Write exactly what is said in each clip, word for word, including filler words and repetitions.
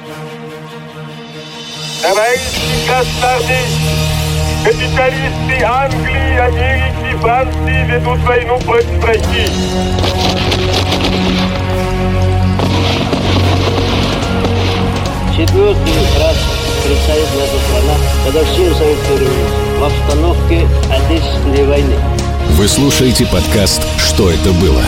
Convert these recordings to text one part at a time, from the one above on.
Товарищи бастарды, капиталисты Англии, Америки, Франции ведут войну против России. Четвертый раз предстоит наша страна годовщину Советской революции в обстановке Отечественной войны. Вы слушаете подкаст «Что это было?»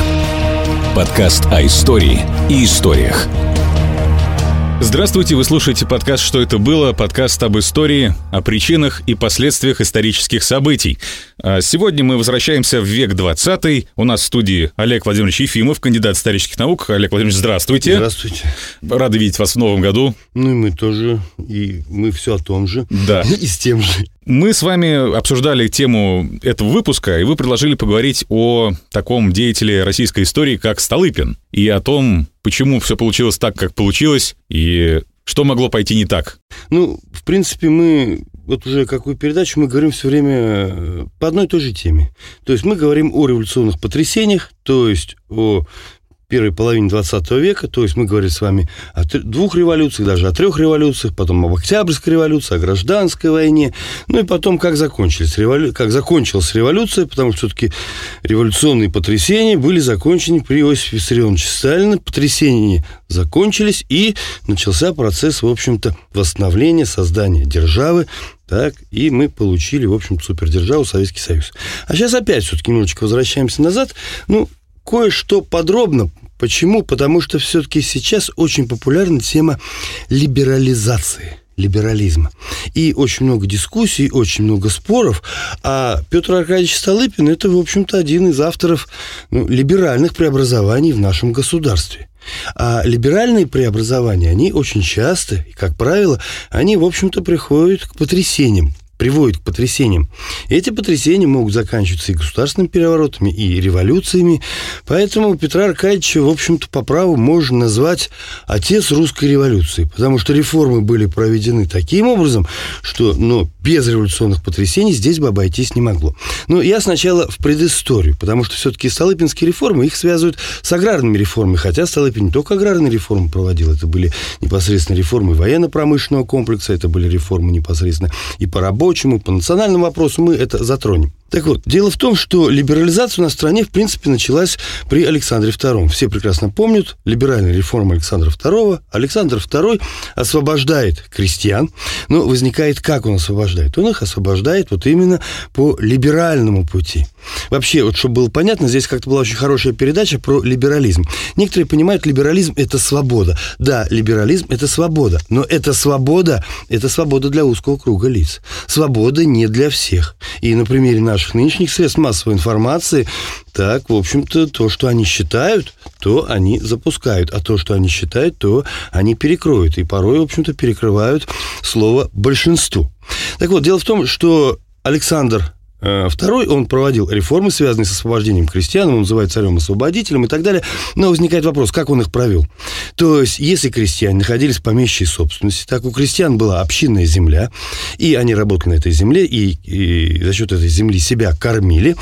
Подкаст о истории и историях. Здравствуйте, вы слушаете подкаст «Что это было?» Подкаст об истории, о причинах и последствиях исторических событий. Сегодня мы возвращаемся в век двадцатый. У нас в студии Олег Владимирович Ефимов, кандидат исторических наук. Олег Владимирович, здравствуйте. Здравствуйте. Рады видеть вас в новом году. Ну и мы тоже, и мы все о том же. Да. И с тем же. Мы с вами обсуждали тему этого выпуска, и вы предложили поговорить о таком деятеле российской истории, как Столыпин, и о том, почему все получилось так, как получилось, и что могло пойти не так. Ну, в принципе, мы... Вот уже какую передачу мы говорим все время по одной и той же теме. То есть мы говорим о революционных потрясениях, то есть о первой половине двадцатого века, то есть мы говорим с вами о двух революциях, даже о трех революциях, потом об Октябрьской революции, о гражданской войне, ну и потом, как закончилась, револю... как закончилась революция, потому что все-таки революционные потрясения были закончены при Иосифе Виссарионовиче Сталине, потрясения закончились, и начался процесс, в общем-то, восстановления, создания державы. Так, и мы получили, в общем-то, супердержаву Советский Союз. А сейчас опять все-таки немножечко возвращаемся назад. Ну, кое-что подробно. Почему? Потому что все-таки сейчас очень популярна тема либерализации, либерализма. И очень много дискуссий, очень много споров. А Петр Аркадьевич Столыпин – это, в общем-то, один из авторов ну, либеральных преобразований в нашем государстве. А либеральные преобразования, они очень часто, и, как правило, они, в общем-то, приходят к потрясениям. приводит к потрясениям. И эти потрясения могут заканчиваться и государственными переворотами, и революциями. Поэтому Петра Аркадьевича, в общем-то, по праву можно назвать отец русской революции, потому что реформы были проведены таким образом, что ну, без революционных потрясений здесь бы обойтись не могло. Но я сначала в предысторию, потому что все-таки столыпинские реформы, их связывают с аграрными реформами, хотя Столыпин не только аграрные реформы проводил, это были непосредственно реформы военно-промышленного комплекса, это были реформы непосредственно и по рабочему, по национальному вопросу, мы это затронем. Так вот, дело в том, что либерализация у нас в стране, в принципе, началась при Александре втором. Все прекрасно помнят либеральные реформы Александра второго. Александр второй освобождает крестьян, но возникает, как он освобождает? Он их освобождает вот именно по либеральному пути. Вообще, вот чтобы было понятно, здесь как-то была очень хорошая передача про либерализм. Некоторые понимают, либерализм – это свобода. Да, либерализм – это свобода, но эта свобода – это свобода для узкого круга лиц. Свобода не для всех. И на примере наших нынешних средств массовой информации, так, в общем-то, то, что они считают, то они запускают, а то, что они считают, то они перекроют. И порой, в общем-то, перекрывают слово «большинству». Так вот, дело в том, что Александр Второй, он проводил реформы, связанные с освобождением крестьян, он называет царем-освободителем и так далее. Но возникает вопрос, как он их провел? То есть, если крестьяне находились в помещичьей собственности, так у крестьян была общинная земля, и они работали на этой земле, и, и за счет этой земли себя кормили,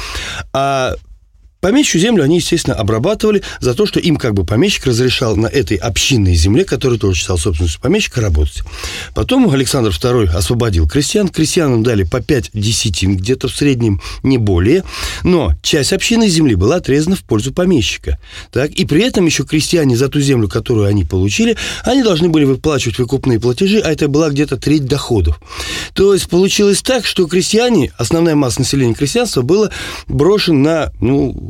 а помещичью землю они, естественно, обрабатывали за то, что им как бы помещик разрешал на этой общинной земле, которую тоже считал собственностью помещика, работать. Потом Александр второй освободил крестьян. Крестьянам дали по пять десятин, где-то в среднем не более. Но часть общинной земли была отрезана в пользу помещика. Так? И при этом еще крестьяне за ту землю, которую они получили, они должны были выплачивать выкупные платежи, а это была где-то треть доходов. То есть получилось так, что крестьяне, основная масса населения крестьянства, была брошена на, ну,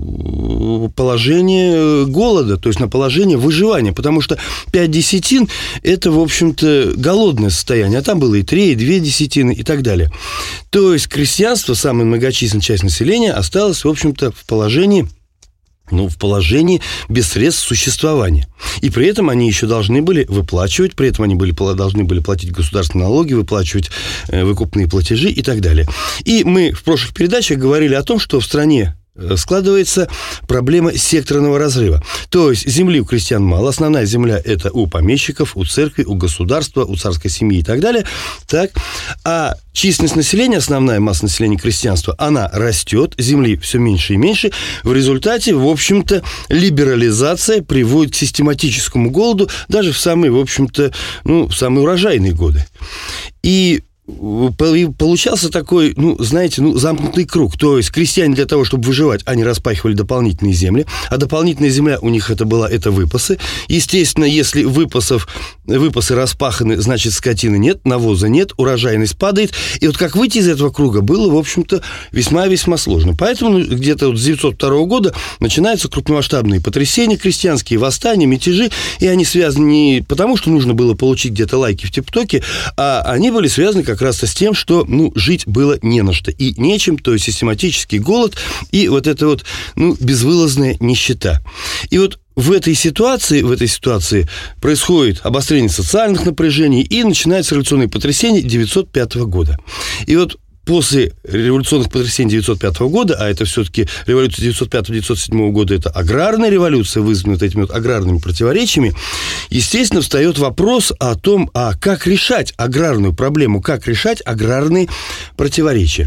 положение голода, то есть на положение выживания, потому что пять десятин – это, в общем-то, голодное состояние, а там было и три, и две десятины, и так далее. То есть крестьянство, самая многочисленная часть населения, осталось, в общем-то, в положении ну, в положении без средств существования. И при этом они еще должны были выплачивать, при этом они были, должны были платить государственные налоги, выплачивать э, выкупные платежи и так далее. И мы в прошлых передачах говорили о том, что в стране складывается проблема секторного разрыва. То есть земли у крестьян мало, основная земля это у помещиков, у церкви, у государства, у царской семьи и так далее. Так. А численность населения, основная масса населения крестьянства, она растет, земли все меньше и меньше. В результате, в общем-то, либерализация приводит к систематическому голоду даже в самые, в общем-то, ну, в самые урожайные годы. И получался такой, ну, знаете, ну, замкнутый круг. То есть крестьяне для того, чтобы выживать, они распахивали дополнительные земли, а дополнительная земля у них это была, это выпасы. Естественно, если выпасов, выпасы распаханы, значит, скотины нет, навоза нет, урожайность падает. И вот как выйти из этого круга было, в общем-то, весьма-весьма сложно. Поэтому ну, где-то вот с девятьсот второго года начинаются крупномасштабные потрясения, крестьянские восстания, мятежи, и они связаны не потому, что нужно было получить где-то лайки в ТикТоке, а они были связаны как раз с тем, что, ну, жить было не на что и нечем, то есть систематический голод и вот эта вот, ну, безвылазная нищета. И вот в этой ситуации, в этой ситуации происходит обострение социальных напряжений и начинается революционное потрясение девятьсот пятого года. И вот после революционных потрясений девятьсот пятого года, а это все-таки революция девятьсот пятого - девятьсот седьмого года, это аграрная революция, вызванная вот этими вот аграрными противоречиями, естественно, встает вопрос о том, а как решать аграрную проблему, как решать аграрные противоречия.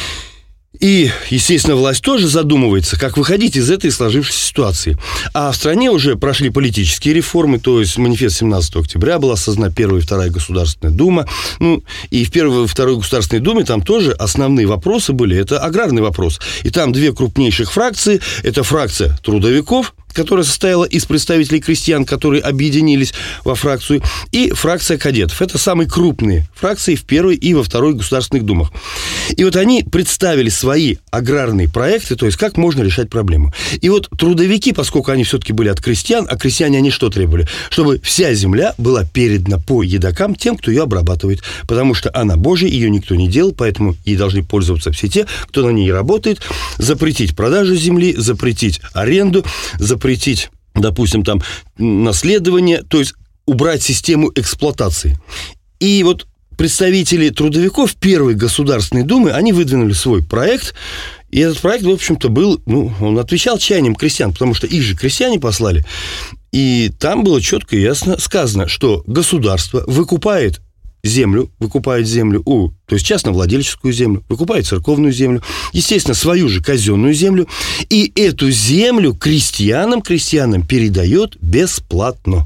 И, естественно, власть тоже задумывается, как выходить из этой сложившейся ситуации. А в стране уже прошли политические реформы, то есть манифест семнадцатого октября была создана первая и вторая Государственная Дума. Ну, и в первой и второй Государственной Думе там тоже основные вопросы были. Это аграрный вопрос. И там две крупнейших фракции. Это фракция трудовиков, которая состояла из представителей крестьян, которые объединились во фракцию, и фракция кадетов. Это самые крупные фракции в первой и во второй Государственных Думах. И вот они представили свои аграрные проекты, то есть как можно решать проблему. И вот трудовики, поскольку они все-таки были от крестьян, а крестьяне они что требовали? Чтобы вся земля была передана по едокам тем, кто ее обрабатывает, потому что она Божья, ее никто не делал, поэтому ей должны пользоваться все те, кто на ней работает, запретить продажу земли, запретить аренду, запретить, допустим, там, наследование, то есть убрать систему эксплуатации. И вот представители трудовиков Первой Государственной Думы, они выдвинули свой проект, и этот проект, в общем-то, был, ну, он отвечал чаяниям крестьян, потому что их же крестьяне послали, и там было четко и ясно сказано, что государство выкупает землю, выкупает землю, у, то есть частновладельческую землю, выкупает церковную землю, естественно, свою же казенную землю, и эту землю крестьянам, крестьянам передает бесплатно.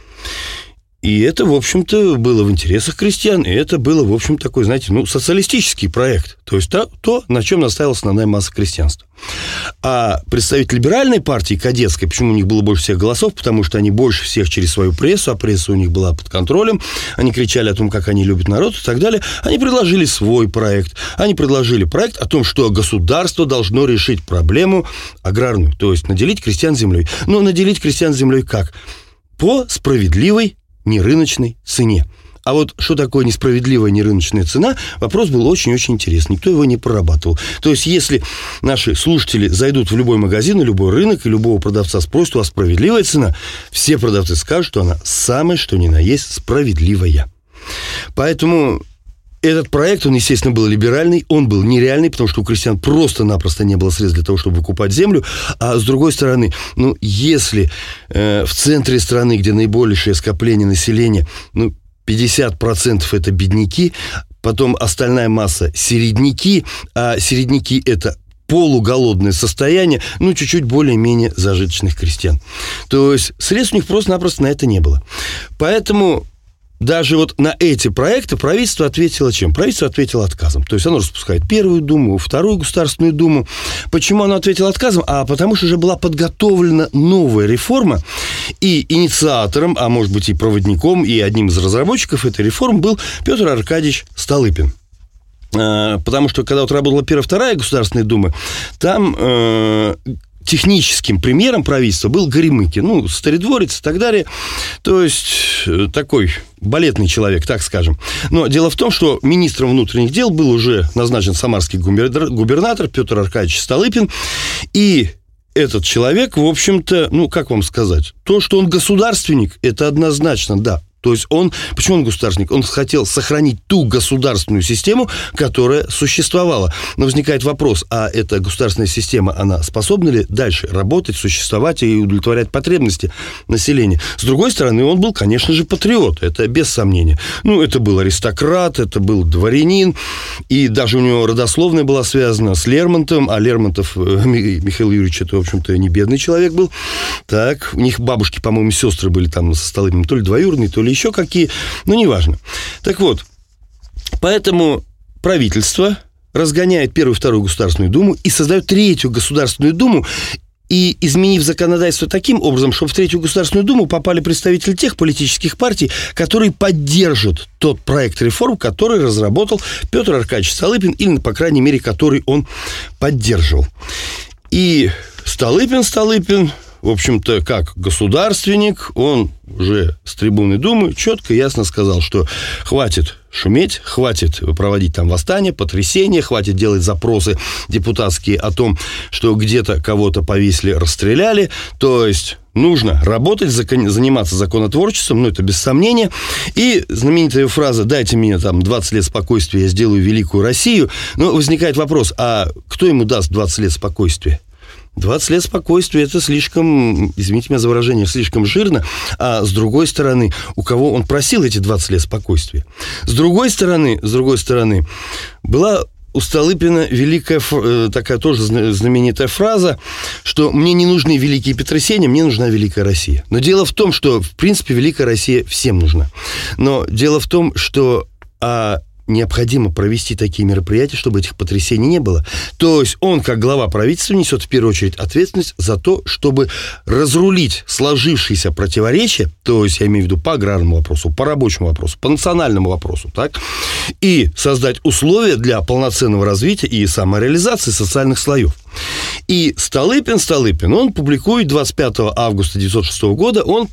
И это, в общем-то, было в интересах крестьян, и это было, в общем, такой, знаете, ну, социалистический проект, то есть то, то на чем настаивала основная масса крестьянства. А представители либеральной партии, кадетской, почему у них было больше всех голосов? Потому что они больше всех через свою прессу, а пресса у них была под контролем, они кричали о том, как они любят народ и так далее. Они предложили свой проект. Они предложили проект о том, что государство должно решить проблему аграрную, то есть наделить крестьян землей. Но наделить крестьян землей как? По справедливой нерыночной цене. А вот что такое несправедливая нерыночная цена, вопрос был очень-очень интересный. Никто его не прорабатывал. То есть, если наши слушатели зайдут в любой магазин, на любой рынок, и любого продавца спросят, у вас справедливая цена, все продавцы скажут, что она самая, что ни на есть, справедливая. Поэтому этот проект, он, естественно, был либеральный, он был нереальный, потому что у крестьян просто-напросто не было средств для того, чтобы выкупать землю. А с другой стороны, ну, если э, в центре страны, где наибольшее скопление населения, ну, пятьдесят процентов это бедняки, потом остальная масса середняки, а середняки это полуголодное состояние, ну, чуть-чуть более-менее зажиточных крестьян. То есть средств у них просто-напросто на это не было. Поэтому даже вот на эти проекты правительство ответило чем? Правительство ответило отказом. То есть оно распускает Первую Думу, Вторую Государственную Думу. Почему оно ответило отказом? А потому что уже была подготовлена новая реформа, и инициатором, а может быть и проводником, и одним из разработчиков этой реформы был Петр Аркадьевич Столыпин. Потому что когда вот работала Первая, Вторая Государственная Дума, там э, техническим премьером правительства был Горемыкин, ну, старедворец и так далее, то есть такой балетный человек, так скажем. Но дело в том, что министром внутренних дел был уже назначен самарский губернатор Петр Аркадьевич Столыпин, и этот человек, в общем-то, ну, как вам сказать, то, что он государственник, это однозначно, да. То есть он, почему он государственник? Он хотел сохранить ту государственную систему, которая существовала. Но возникает вопрос, а эта государственная система, она способна ли дальше работать, существовать и удовлетворять потребности населения? С другой стороны, он был, конечно же, патриот, это без сомнения. Ну, это был аристократ, это был дворянин, и даже у него родословная была связана с Лермонтовым, а Лермонтов, Михаил Юрьевич, это, в общем-то, не бедный человек был. Так, у них бабушки, по-моему, сестры были там со Столыпиным, то ли двоюродные, то ли еще какие, но неважно. Так вот, поэтому правительство разгоняет Первую и Вторую Государственную Думу и создает Третью Государственную Думу, и изменив законодательство таким образом, чтобы в Третью Государственную Думу попали представители тех политических партий, которые поддержат тот проект реформ, который разработал Петр Аркадьевич Столыпин, или, по крайней мере, который он поддерживал. И Столыпин, Столыпин, в общем-то, как государственник, он уже с трибуны Думы четко и ясно сказал, что хватит шуметь, хватит проводить там восстания, потрясения, хватит делать запросы депутатские о том, что где-то кого-то повесили, расстреляли. То есть нужно работать, закон, заниматься законотворчеством, ну, это без сомнения. И знаменитая фраза «дайте мне там двадцать лет спокойствия, я сделаю великую Россию». Но возникает вопрос, а кто ему даст двадцать лет спокойствия? двадцать лет спокойствия – это слишком, извините меня за выражение, слишком жирно. А с другой стороны, у кого он просил эти двадцать лет спокойствия? С другой стороны, с другой стороны, была у Столыпина великая, такая тоже знаменитая фраза, что «мне не нужны великие Петросяне, мне нужна великая Россия». Но дело в том, что, в принципе, великая Россия всем нужна. Но дело в том, что... А необходимо провести такие мероприятия, чтобы этих потрясений не было. То есть он, как глава правительства, несет в первую очередь ответственность за то, чтобы разрулить сложившиеся противоречия, то есть я имею в виду по аграрному вопросу, по рабочему вопросу, по национальному вопросу, так, и создать условия для полноценного развития и самореализации социальных слоев. И Столыпин, Столыпин, он публикует двадцать пятого августа тысяча девятьсот шестого года, он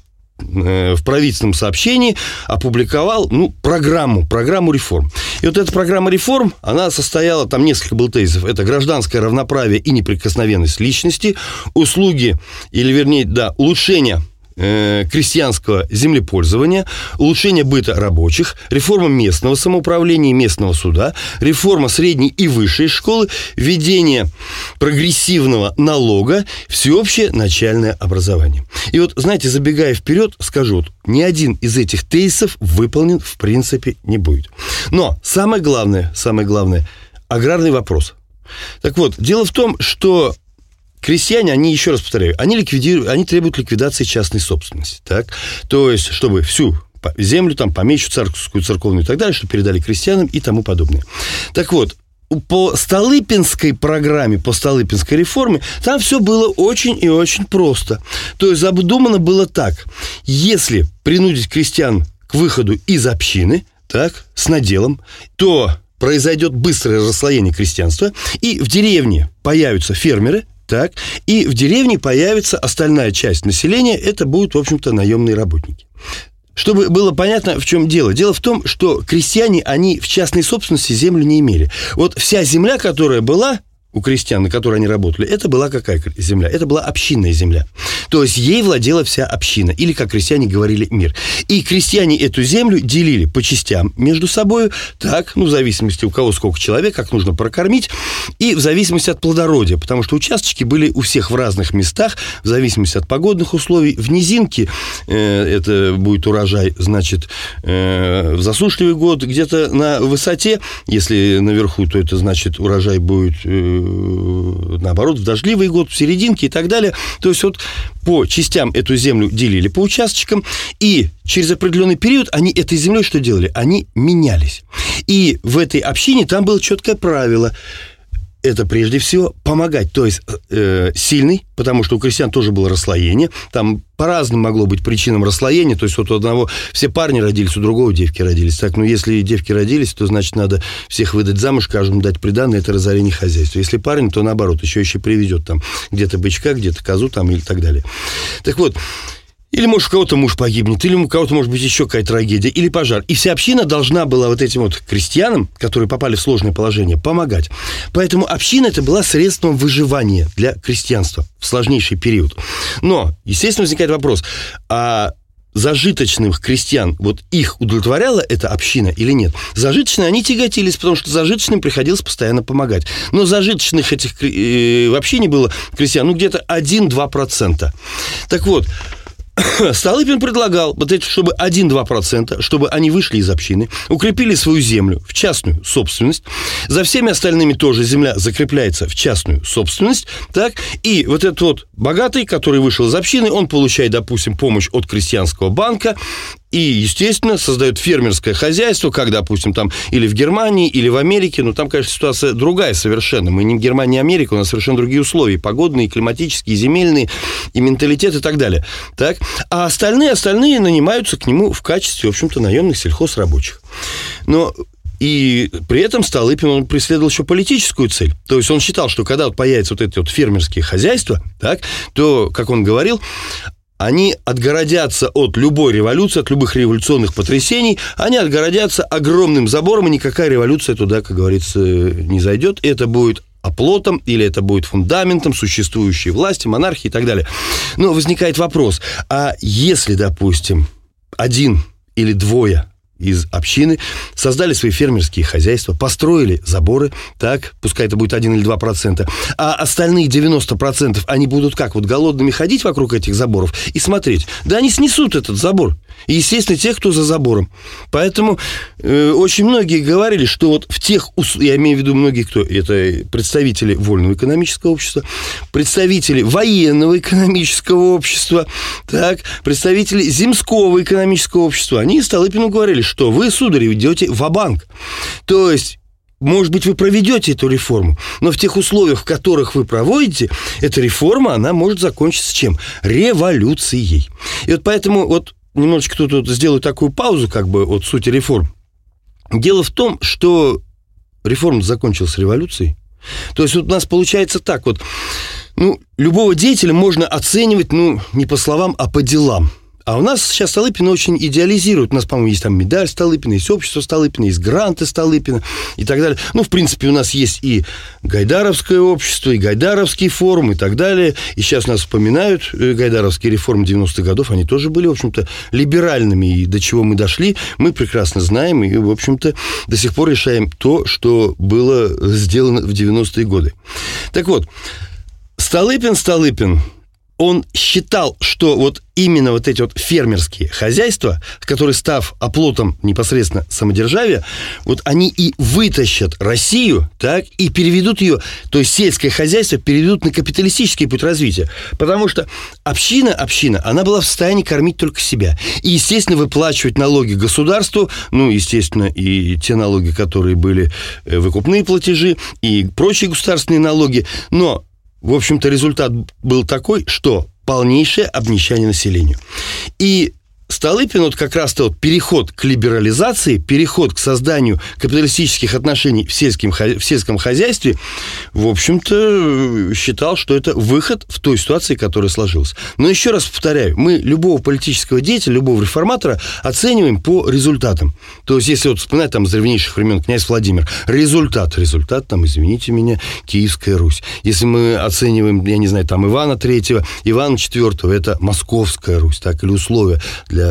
в правительственном сообщении опубликовал, ну, программу, программу реформ. И вот эта программа реформ, она состояла, там несколько было тезисов. Это гражданское равноправие и неприкосновенность личности, услуги, или вернее, да, улучшение э, крестьянского землепользования, улучшение быта рабочих, реформа местного самоуправления и местного суда, реформа средней и высшей школы, введение прогрессивного налога, всеобщее начальное образование. И вот, знаете, забегая вперед, скажу, вот, ни один из этих тезисов выполнен в принципе не будет. Но самое главное, самое главное, аграрный вопрос. Так вот, дело в том, что крестьяне, они, еще раз повторяю, они, ликвидируют, они требуют ликвидации частной собственности. Так? То есть, чтобы всю землю, там, помещу, царскую, церковную и так далее, чтобы передали крестьянам и тому подобное. Так вот, по Столыпинской программе, по Столыпинской реформе, там все было очень и очень просто. То есть задумано было так. Если принудить крестьян к выходу из общины, так, с наделом, то произойдет быстрое расслоение крестьянства, и в деревне появятся фермеры, так, и в деревне появится остальная часть населения, это будут, в общем-то, наемные работники. Чтобы было понятно, в чем дело. Дело в том, что крестьяне, они в частной собственности землю не имели. Вот вся земля, которая была у крестьян, на которой они работали, это была какая земля? Это была общинная земля. То есть ей владела вся община, или, как крестьяне говорили, мир. И крестьяне эту землю делили по частям между собой, так, ну, в зависимости у кого сколько человек, как нужно прокормить, и в зависимости от плодородия, потому что участочки были у всех в разных местах, в зависимости от погодных условий. В низинке э, это будет урожай, значит, э, в засушливый год, где-то на высоте, если наверху, то это значит урожай будет... Э, наоборот, в дождливый год, в серединке и так далее. То есть вот по частям эту землю делили по участочкам, и через определенный период они этой землей что делали? Они менялись. И в этой общине там было четкое правило. Это прежде всего помогать, то есть э, сильный, потому что у крестьян тоже было расслоение, там по разным могло быть причинам расслоения, то есть вот у одного все парни родились, у другого девки родились, так, ну если девки родились, то значит надо всех выдать замуж, каждому дать приданое, это разорение хозяйства, если парень, то наоборот, еще еще приведет там где-то бычка, где-то козу там и так далее. Так вот, или, может, у кого-то муж погибнет, или у кого-то, может быть, еще какая-то трагедия, или пожар. И вся община должна была вот этим вот крестьянам, которые попали в сложное положение, помогать. Поэтому община это была средством выживания для крестьянства в сложнейший период. Но, естественно, возникает вопрос, а зажиточных крестьян, вот их удовлетворяла эта община или нет? Зажиточные, они тяготились, потому что зажиточным приходилось постоянно помогать. Но зажиточных этих э, вообще не было крестьян, ну, где-то один-два процента. Так вот, Столыпин предлагал, вот эти, чтобы один-два процента, чтобы они вышли из общины, укрепили свою землю в частную собственность, за всеми остальными тоже земля закрепляется в частную собственность, так, и вот этот вот богатый, который вышел из общины, он получает, допустим, помощь от крестьянского банка, и, естественно, создает фермерское хозяйство, как, допустим, там или в Германии, или в Америке. Но там, конечно, ситуация другая совершенно. Мы не в Германии, а Америка, у нас совершенно другие условия. Погодные, климатические, земельные, и менталитет, и так далее. Так? А остальные, остальные нанимаются к нему в качестве, в общем-то, наемных сельхозрабочих. Но... И при этом Столыпин, он преследовал еще политическую цель. То есть он считал, что когда вот появятся вот эти вот фермерские хозяйства, так, то, как он говорил, они отгородятся от любой революции, от любых революционных потрясений, они отгородятся огромным забором, и никакая революция туда, как говорится, не зайдет. Это будет оплотом или это будет фундаментом существующей власти, монархии и так далее. Но возникает вопрос, а если, допустим, один или двое из общины создали свои фермерские хозяйства, построили заборы, так, пускай это будет один или два процента, а остальные девяносто процентов, они будут как, вот голодными ходить вокруг этих заборов и смотреть. Да они снесут этот забор. И, естественно, те, кто за забором. Поэтому э, очень многие говорили, что вот в тех, я имею в виду многие, кто это представители вольного экономического общества, представители военного экономического общества, так, представители земского экономического общества, они Столыпину говорили, что вы, сударь, идете ва-банк. То есть, может быть, вы проведете эту реформу, но в тех условиях, в которых вы проводите, эта реформа, она может закончиться чем? Революцией. И вот поэтому вот немножечко тут, тут сделаю такую паузу, как бы, от сути реформ. Дело в том, что реформа закончилась революцией. То есть вот у нас получается так вот, ну, любого деятеля можно оценивать, ну, не по словам, а по делам. А у нас сейчас Столыпина очень идеализируют. У нас, по-моему, есть там медаль Столыпина, есть общество Столыпина, есть гранты Столыпина и так далее. Ну, в принципе, у нас есть и Гайдаровское общество, и Гайдаровский форум и так далее. И сейчас нас вспоминают гайдаровские реформы девяностых годов. Они тоже были, в общем-то, либеральными. И до чего мы дошли, мы прекрасно знаем. И, в общем-то, до сих пор решаем то, что было сделано в девяностые годы. Так вот, Столыпин, Столыпин... Он считал, что вот именно вот эти вот фермерские хозяйства, которые, став оплотом непосредственно самодержавия, вот они и вытащат Россию, так, и переведут ее, то есть сельское хозяйство переведут на капиталистический путь развития. Потому что община, община, она была в состоянии кормить только себя. И, естественно, выплачивать налоги государству, ну, естественно, и те налоги, которые были выкупные платежи, и прочие государственные налоги, но... В общем-то, результат был такой, что полнейшее обнищание населению. И Столыпин, вот как раз-то вот переход к либерализации, переход к созданию капиталистических отношений в сельском, в сельском хозяйстве, в общем-то, считал, что это выход в той ситуации, которая сложилась. Но еще раз повторяю, мы любого политического деятеля, любого реформатора оцениваем по результатам. То есть, если вот вспоминать там с древнейших времен князь Владимир, результат, результат, там, извините меня, Киевская Русь. Если мы оцениваем, я не знаю, там, Ивана Третьего, Ивана Четвертого, это Московская Русь, так, или условия для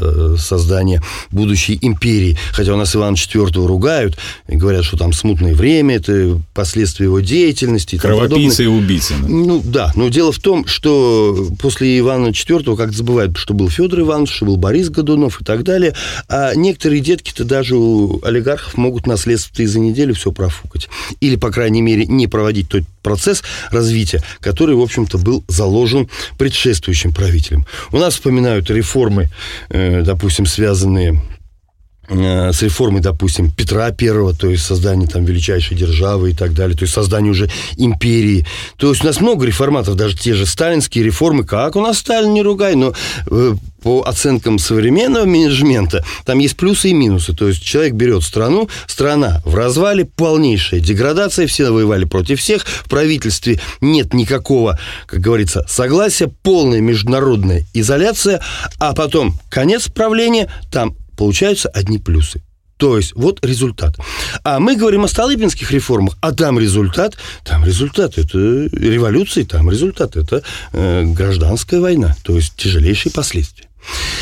создания будущей империи. Хотя у нас Ивана Четвертого ругают, и говорят, что там смутное время, это последствия его деятельности. Кровопийцы и убийцы. Да? Ну, да, но дело в том, что после Ивана Четвертого как-то забывают, что был Федор Иванович, что был Борис Годунов и так далее, а некоторые детки-то даже у олигархов могут наследство за неделю все профукать. Или, по крайней мере, не проводить тот процесс развития, который, в общем-то, был заложен предшествующим правителем. У нас вспоминают реформы, допустим, связанные с реформой, допустим, Петра Первого, то есть создание там величайшей державы и так далее, то есть создание уже империи. То есть у нас много реформаторов, даже те же сталинские реформы, как у нас Сталин, не ругай, но э, по оценкам современного менеджмента там есть плюсы и минусы. То есть человек берет страну, страна в развале, полнейшая деградация, все воевали против всех, в правительстве нет никакого, как говорится, согласия, полная международная изоляция, а потом конец правления, там получаются одни плюсы. То есть, вот результат. А мы говорим о столыпинских реформах, а там результат, там результат, это революции, там результат, это э, гражданская война, то есть тяжелейшие последствия.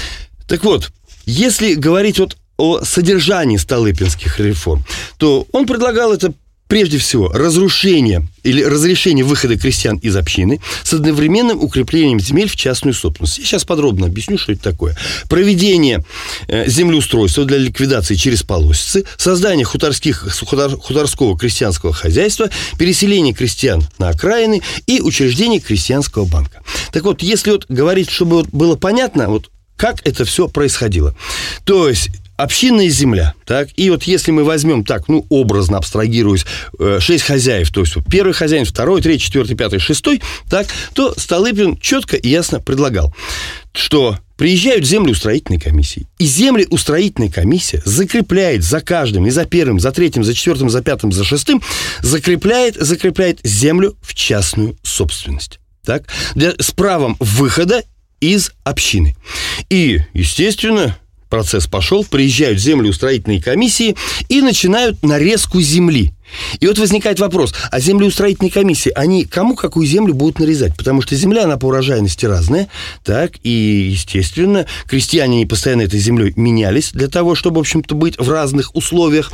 Так вот, если говорить вот о содержании столыпинских реформ, то он предлагал это прежде всего разрушение или разрешение выхода крестьян из общины с одновременным укреплением земель в частную собственность. Я сейчас подробно объясню, что это такое. Проведение э, землеустройства для ликвидации через полосицы, создание хуторских, хутор, хуторского крестьянского хозяйства, переселение крестьян на окраины и учреждение крестьянского банка. Так вот, если вот говорить, чтобы вот было понятно, вот как это все происходило, то есть общинная земля, так, и вот если мы возьмем так, ну, образно абстрагируясь, шесть хозяев, то есть первый хозяин, второй, третий, четвертый, пятый, шестой, так, то Столыпин четко и ясно предлагал, что приезжают землеустроительные комиссии, и землеустроительная комиссия закрепляет за каждым, и за первым, за третьим, за четвертым, за пятым, за шестым, закрепляет, закрепляет землю в частную собственность, так, для, с правом выхода из общины. И, естественно, процесс пошел, приезжают землеустроительные комиссии и начинают нарезку земли. И вот возникает вопрос, а землеустроительные комиссии, они кому какую землю будут нарезать? Потому что земля, она по урожайности разная, так, и, естественно, крестьяне они постоянно этой землей менялись для того, чтобы, в общем-то, быть в разных условиях,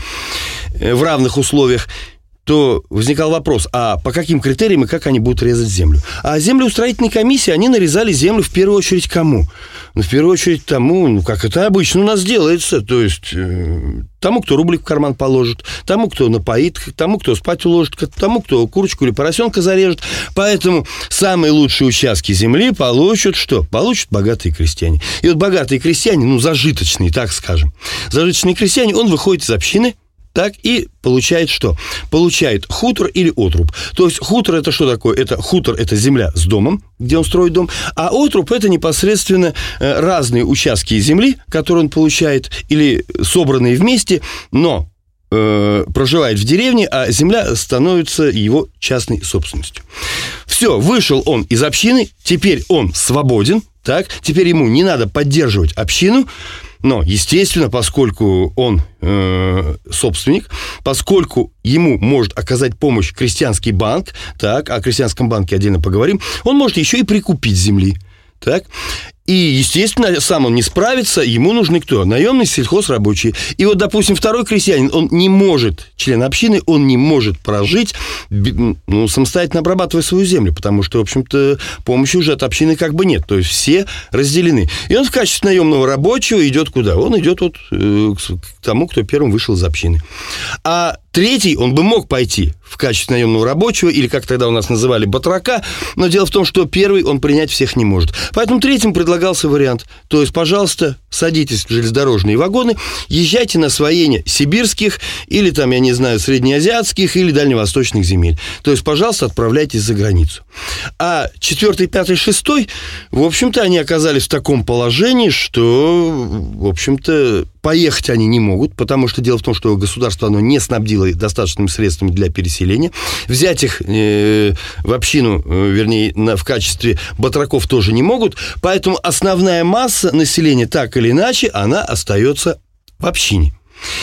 в равных условиях. То возникал вопрос, а по каким критериям и как они будут резать землю? А землеустроительные комиссии, они нарезали землю в первую очередь кому? Ну, в первую очередь тому, ну, как это обычно у нас делается, то есть э, тому, кто рублик в карман положит, тому, кто напоит, тому, кто спать уложит, тому, кто курочку или поросенка зарежет. Поэтому самые лучшие участки земли получат что? Получат богатые крестьяне. И вот богатые крестьяне, ну, зажиточные, так скажем, зажиточные крестьяне, он выходит из общины, так, и получает что? Получает хутор или отруб. То есть хутор – это что такое? Это хутор – это земля с домом, где он строит дом, а отруб – это непосредственно разные участки земли, которые он получает, или собранные вместе, но э, проживает в деревне, а земля становится его частной собственностью. Все, вышел он из общины, теперь он свободен, так, теперь ему не надо поддерживать общину. Но, естественно, поскольку он э, собственник, поскольку ему может оказать помощь крестьянский банк, так, о крестьянском банке отдельно поговорим, он может еще и прикупить земли, так. И, естественно, сам он не справится, ему нужны кто? Наемные сельхозрабочие. И вот, допустим, второй крестьянин, он не может, член общины, он не может прожить, ну, самостоятельно обрабатывая свою землю, потому что, в общем-то, помощи уже от общины как бы нет, то есть все разделены. И он в качестве наемного рабочего идет куда? Он идет вот э, к тому, кто первым вышел из общины. А третий, он бы мог пойти в качестве наемного рабочего, или, как тогда у нас называли, батрака, но дело в том, что первый он принять всех не может. Поэтому третьим предлагался вариант. То есть, пожалуйста, садитесь в железнодорожные вагоны, езжайте на освоение сибирских, или там, я не знаю, среднеазиатских, или дальневосточных земель. То есть, пожалуйста, отправляйтесь за границу. А четвертый, пятый, шестой, в общем-то, они оказались в таком положении, что, в общем-то, поехать они не могут, потому что дело в том, что государство, оно не снабдило достаточными средствами для переселения. Взять их э, в общину, э, вернее, на, в качестве батраков тоже не могут, поэтому основная масса населения, так или иначе, она остается в общине.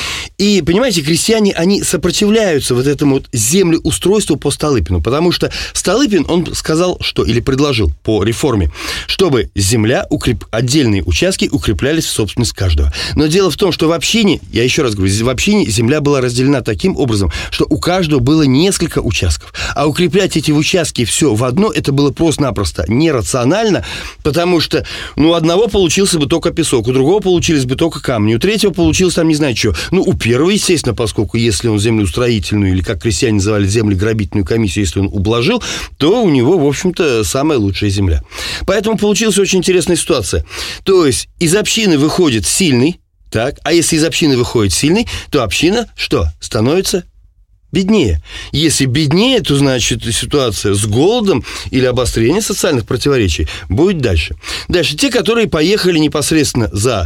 И, понимаете, крестьяне, они сопротивляются вот этому вот землеустройству по Столыпину, потому что Столыпин, он сказал, что, или предложил по реформе, чтобы земля, укреп... отдельные участки укреплялись в собственность каждого. Но дело в том, что в общине, я еще раз говорю, в общине земля была разделена таким образом, что у каждого было несколько участков, а укреплять эти участки все в одно, это было просто-напросто нерационально, потому что, ну, у одного получился бы только песок, у другого получились бы только камни, у третьего получилось там не знаю что. Ну, у первого, естественно, поскольку если он землеустроительную, или, как крестьяне называли, землеграбительную комиссию, если он ублажил, то у него, в общем-то, самая лучшая земля. Поэтому получилась очень интересная ситуация. То есть из общины выходит сильный, так, а если из общины выходит сильный, то община что? Становится беднее. Если беднее, то, значит, ситуация с голодом или обострение социальных противоречий будет дальше. Дальше те, которые поехали непосредственно за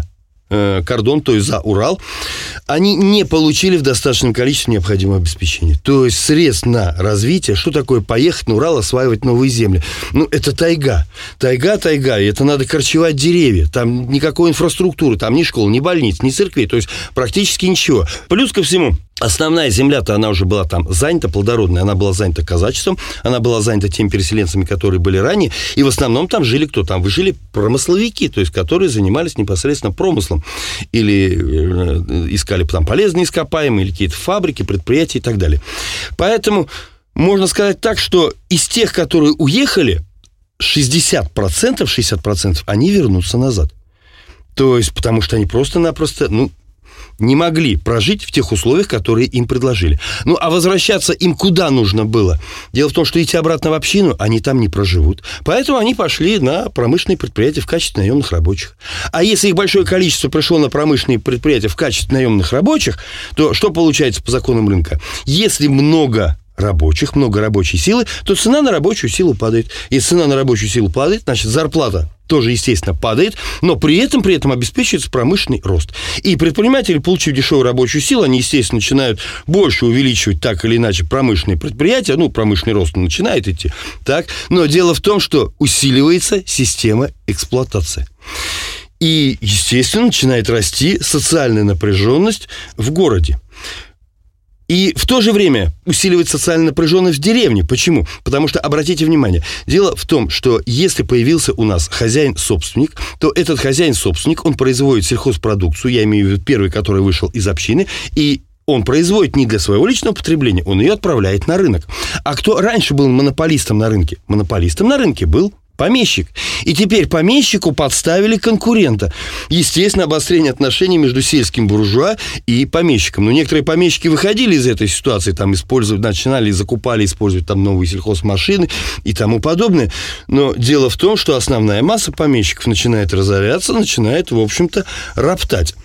э, кордон, то есть за Урал, они не получили в достаточном количестве необходимого обеспечения. То есть средств на развитие, что такое поехать на Урал, осваивать новые земли? Ну, это тайга. Тайга, тайга, и это надо корчевать деревья. Там никакой инфраструктуры, там ни школ, ни больниц, ни церквей, то есть практически ничего. Плюс ко всему, основная земля-то, она уже была там занята, плодородная, она была занята казачеством, она была занята теми переселенцами, которые были ранее, и в основном там жили кто? Там жили промысловики, то есть которые занимались непосредственно промыслом, или э, искали там полезные ископаемые, или какие-то фабрики, предприятия и так далее. Поэтому можно сказать так, что из тех, которые уехали, шестьдесят процентов, шестьдесят процентов они вернутся назад. То есть, потому что они просто-напросто, ну, не могли прожить в тех условиях, которые им предложили. Ну, а возвращаться им куда нужно было? Дело в том, что идти обратно в общину, они там не проживут. Поэтому они пошли на промышленные предприятия в качестве наемных рабочих. А если их большое количество пришло на промышленные предприятия в качестве наемных рабочих, то что получается по законам рынка? Если много рабочих, много рабочей силы, то цена на рабочую силу падает. Если цена на рабочую силу падает, значит, зарплата тоже, естественно, падает, но при этом, при этом обеспечивается промышленный рост. И предприниматели, получив дешевую рабочую силу, они, естественно, начинают больше увеличивать так или иначе промышленные предприятия, ну, промышленный рост начинает идти, так, но дело в том, что усиливается система эксплуатации. И, естественно, начинает расти социальная напряженность в городе. И в то же время усиливается социальная напряженность в деревне. Почему? Потому что, обратите внимание, дело в том, что если появился у нас хозяин-собственник, то этот хозяин-собственник, он производит сельхозпродукцию, я имею в виду первый, который вышел из общины, и он производит не для своего личного потребления, он ее отправляет на рынок. А кто раньше был монополистом на рынке? Монополистом на рынке был помещик. И теперь помещику подставили конкурента. Естественно, обострение отношений между сельским буржуа и помещиком. Но некоторые помещики выходили из этой ситуации, там использовать, начинали, закупали, использовать там новые сельхозмашины и тому подобное. Но дело в том, что основная масса помещиков начинает разоряться, начинает, в общем-то, роптать.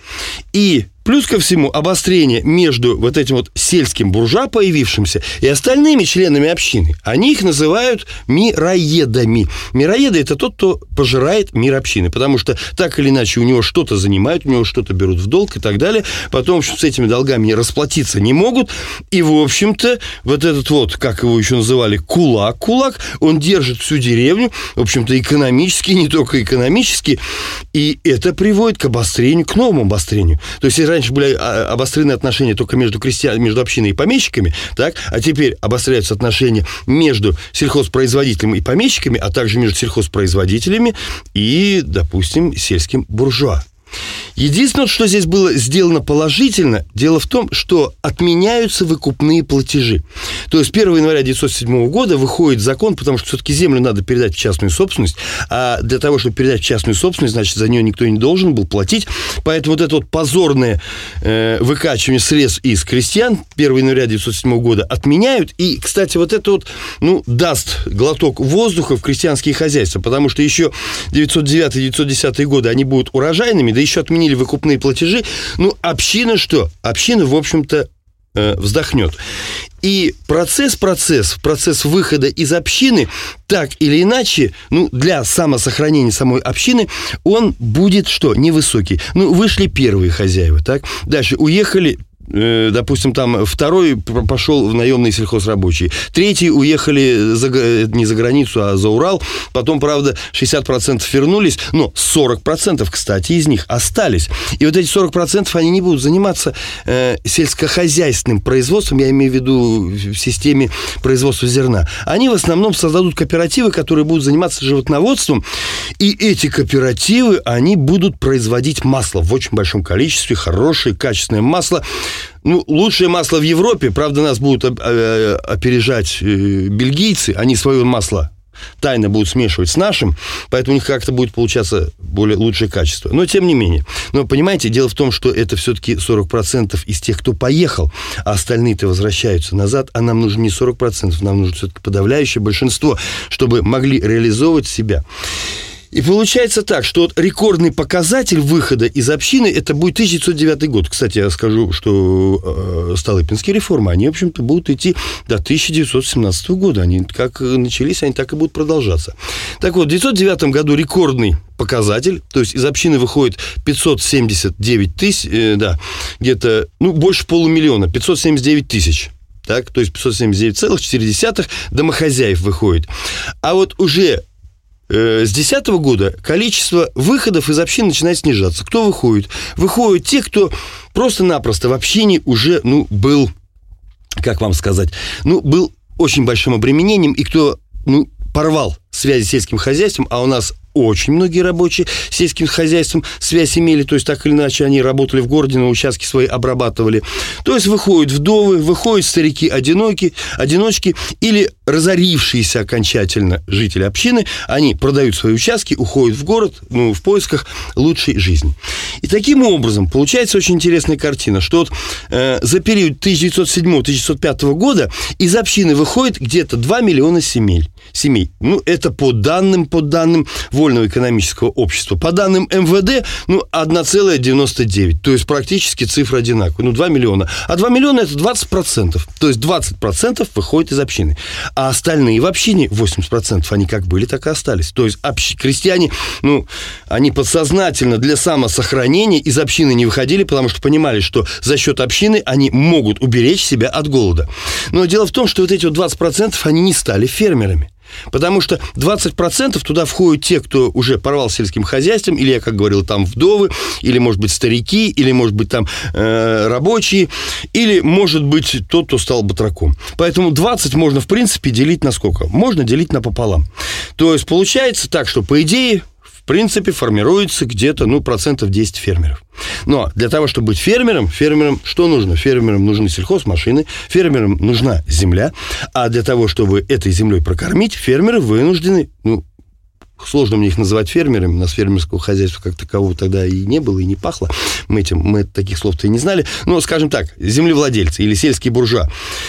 И плюс ко всему обострение между вот этим вот сельским буржуа, появившимся, и остальными членами общины. Они их называют мироедами. Мироеды – это тот, кто пожирает мир общины, потому что так или иначе у него что-то занимают, у него что-то берут в долг и так далее. Потом, в общем, с этими долгами не расплатиться не могут. И, в общем-то, вот этот вот, как его еще называли, кулак, кулак, он держит всю деревню, в общем-то, экономически, не только экономически. И это приводит к обострению, к новому обострению. То есть, раньше были обострены отношения только между крестьянами, между общиной и помещиками, так, а теперь обостряются отношения между сельхозпроизводителями и помещиками, а также между сельхозпроизводителями и, допустим, сельским буржуа. Единственное, что здесь было сделано положительно, дело в том, что отменяются выкупные платежи. То есть первого января девятьсот седьмого года выходит закон, потому что все-таки землю надо передать в частную собственность, а для того, чтобы передать в частную собственность, значит, за нее никто не должен был платить. Поэтому вот это вот позорное э, выкачивание средств из крестьян первого января девятьсот седьмого года отменяют. И, кстати, вот это вот, ну, даст глоток воздуха в крестьянские хозяйства, потому что еще девятьсот девятый - девятьсот десятый годы они будут урожайными, да еще отменили выкупные платежи. Ну, община что? Община, в общем-то, э, вздохнет. И процесс, процесс, процесс выхода из общины, так или иначе, ну, для самосохранения самой общины, он будет что? Невысокий. Ну, вышли первые хозяева, так? Дальше уехали, э, допустим, там второй пошел в наемные сельхозрабочие, третий уехали за, не за границу, а за Урал. Потом, правда, шестьдесят процентов вернулись, но сорок процентов, кстати, из них остались. И вот эти сорок процентов, они не будут заниматься э, сельскохозяйственным производством, я имею в виду в системе производства зерна. Они в основном создадут кооперативы, которые будут заниматься животноводством, и эти кооперативы, они будут производить масло в очень большом количестве, хорошее, качественное масло. Ну, лучшее масло в Европе, правда, нас будут опережать бельгийцы, они свое масло тайно будут смешивать с нашим, поэтому у них как-то будет получаться более лучшее качество. Но тем не менее. Но понимаете, дело в том, что это все-таки сорок процентов из тех, кто поехал, а остальные-то возвращаются назад, а нам нужно не сорок процентов, нам нужно все-таки подавляющее большинство, чтобы могли реализовывать себя. И получается так, что вот рекордный показатель выхода из общины это будет тысяча девятьсот девятый год. Кстати, я скажу, что э, Столыпинские реформы, они, в общем-то, будут идти до тысяча девятьсот семнадцатого года. Они как начались, они так и будут продолжаться. Так вот, в девятьсот девятом году рекордный показатель, то есть из общины выходит пятьсот семьдесят девять тысяч, э, да, где-то, ну, больше полумиллиона, пятьсот семьдесят девять тысяч. Так, то есть пятьсот семьдесят девять целых четыре десятых домохозяев выходит. А вот уже э, с десятого года количество выходов из общины начинает снижаться. Кто выходит? Выходят те, кто просто-напросто в общине уже, ну, был, как вам сказать, ну, был очень большим обременением, и кто, ну, порвал связи с сельским хозяйством, а у нас очень многие рабочие с сельским хозяйством связь имели, то есть так или иначе они работали в городе, на участки свои обрабатывали. То есть выходят вдовы, выходят старики одиноки, одиночки или разорившиеся окончательно жители общины, они продают свои участки, уходят в город, ну, в поисках лучшей жизни. И таким образом получается очень интересная картина, что вот, э, за период тысяча девятьсот седьмого — тысяча девятьсот пятого года из общины выходит где-то два миллиона семей. семей. Ну, это по данным, по данным Вольного экономического общества. По данным эм вэ дэ, ну, одна целая девяносто девять. То есть, практически цифра одинаковая. Ну, два миллиона. А два миллиона – это двадцать процентов. То есть, двадцать процентов выходит из общины. А остальные в общине, восемьдесят процентов, они как были, так и остались. То есть, общ... крестьяне, ну, они подсознательно для самосохранения из общины не выходили, потому что понимали, что за счет общины они могут уберечь себя от голода. Но дело в том, что вот эти вот двадцать процентов, они не стали фермерами. Потому что двадцать процентов туда входят те, кто уже порвал с сельским хозяйством, или, я как говорил, там вдовы, или, может быть, старики, или, может быть, там э, рабочие, или, может быть, тот, кто стал батраком. Поэтому двадцать можно, в принципе, делить на сколько? Можно делить напополам. То есть, получается так, что, по идее, в принципе, формируется где-то, ну, процентов десять фермеров. Но для того, чтобы быть фермером, фермерам что нужно? Фермерам нужны сельхозмашины, фермерам нужна земля, а для того, чтобы этой землей прокормить, фермеры вынуждены, ну, сложно мне их называть фермерами, у нас фермерского хозяйства как такового тогда и не было, и не пахло, мы, этим, мы таких слов-то и не знали, но, скажем так, землевладельцы или сельские буржуа,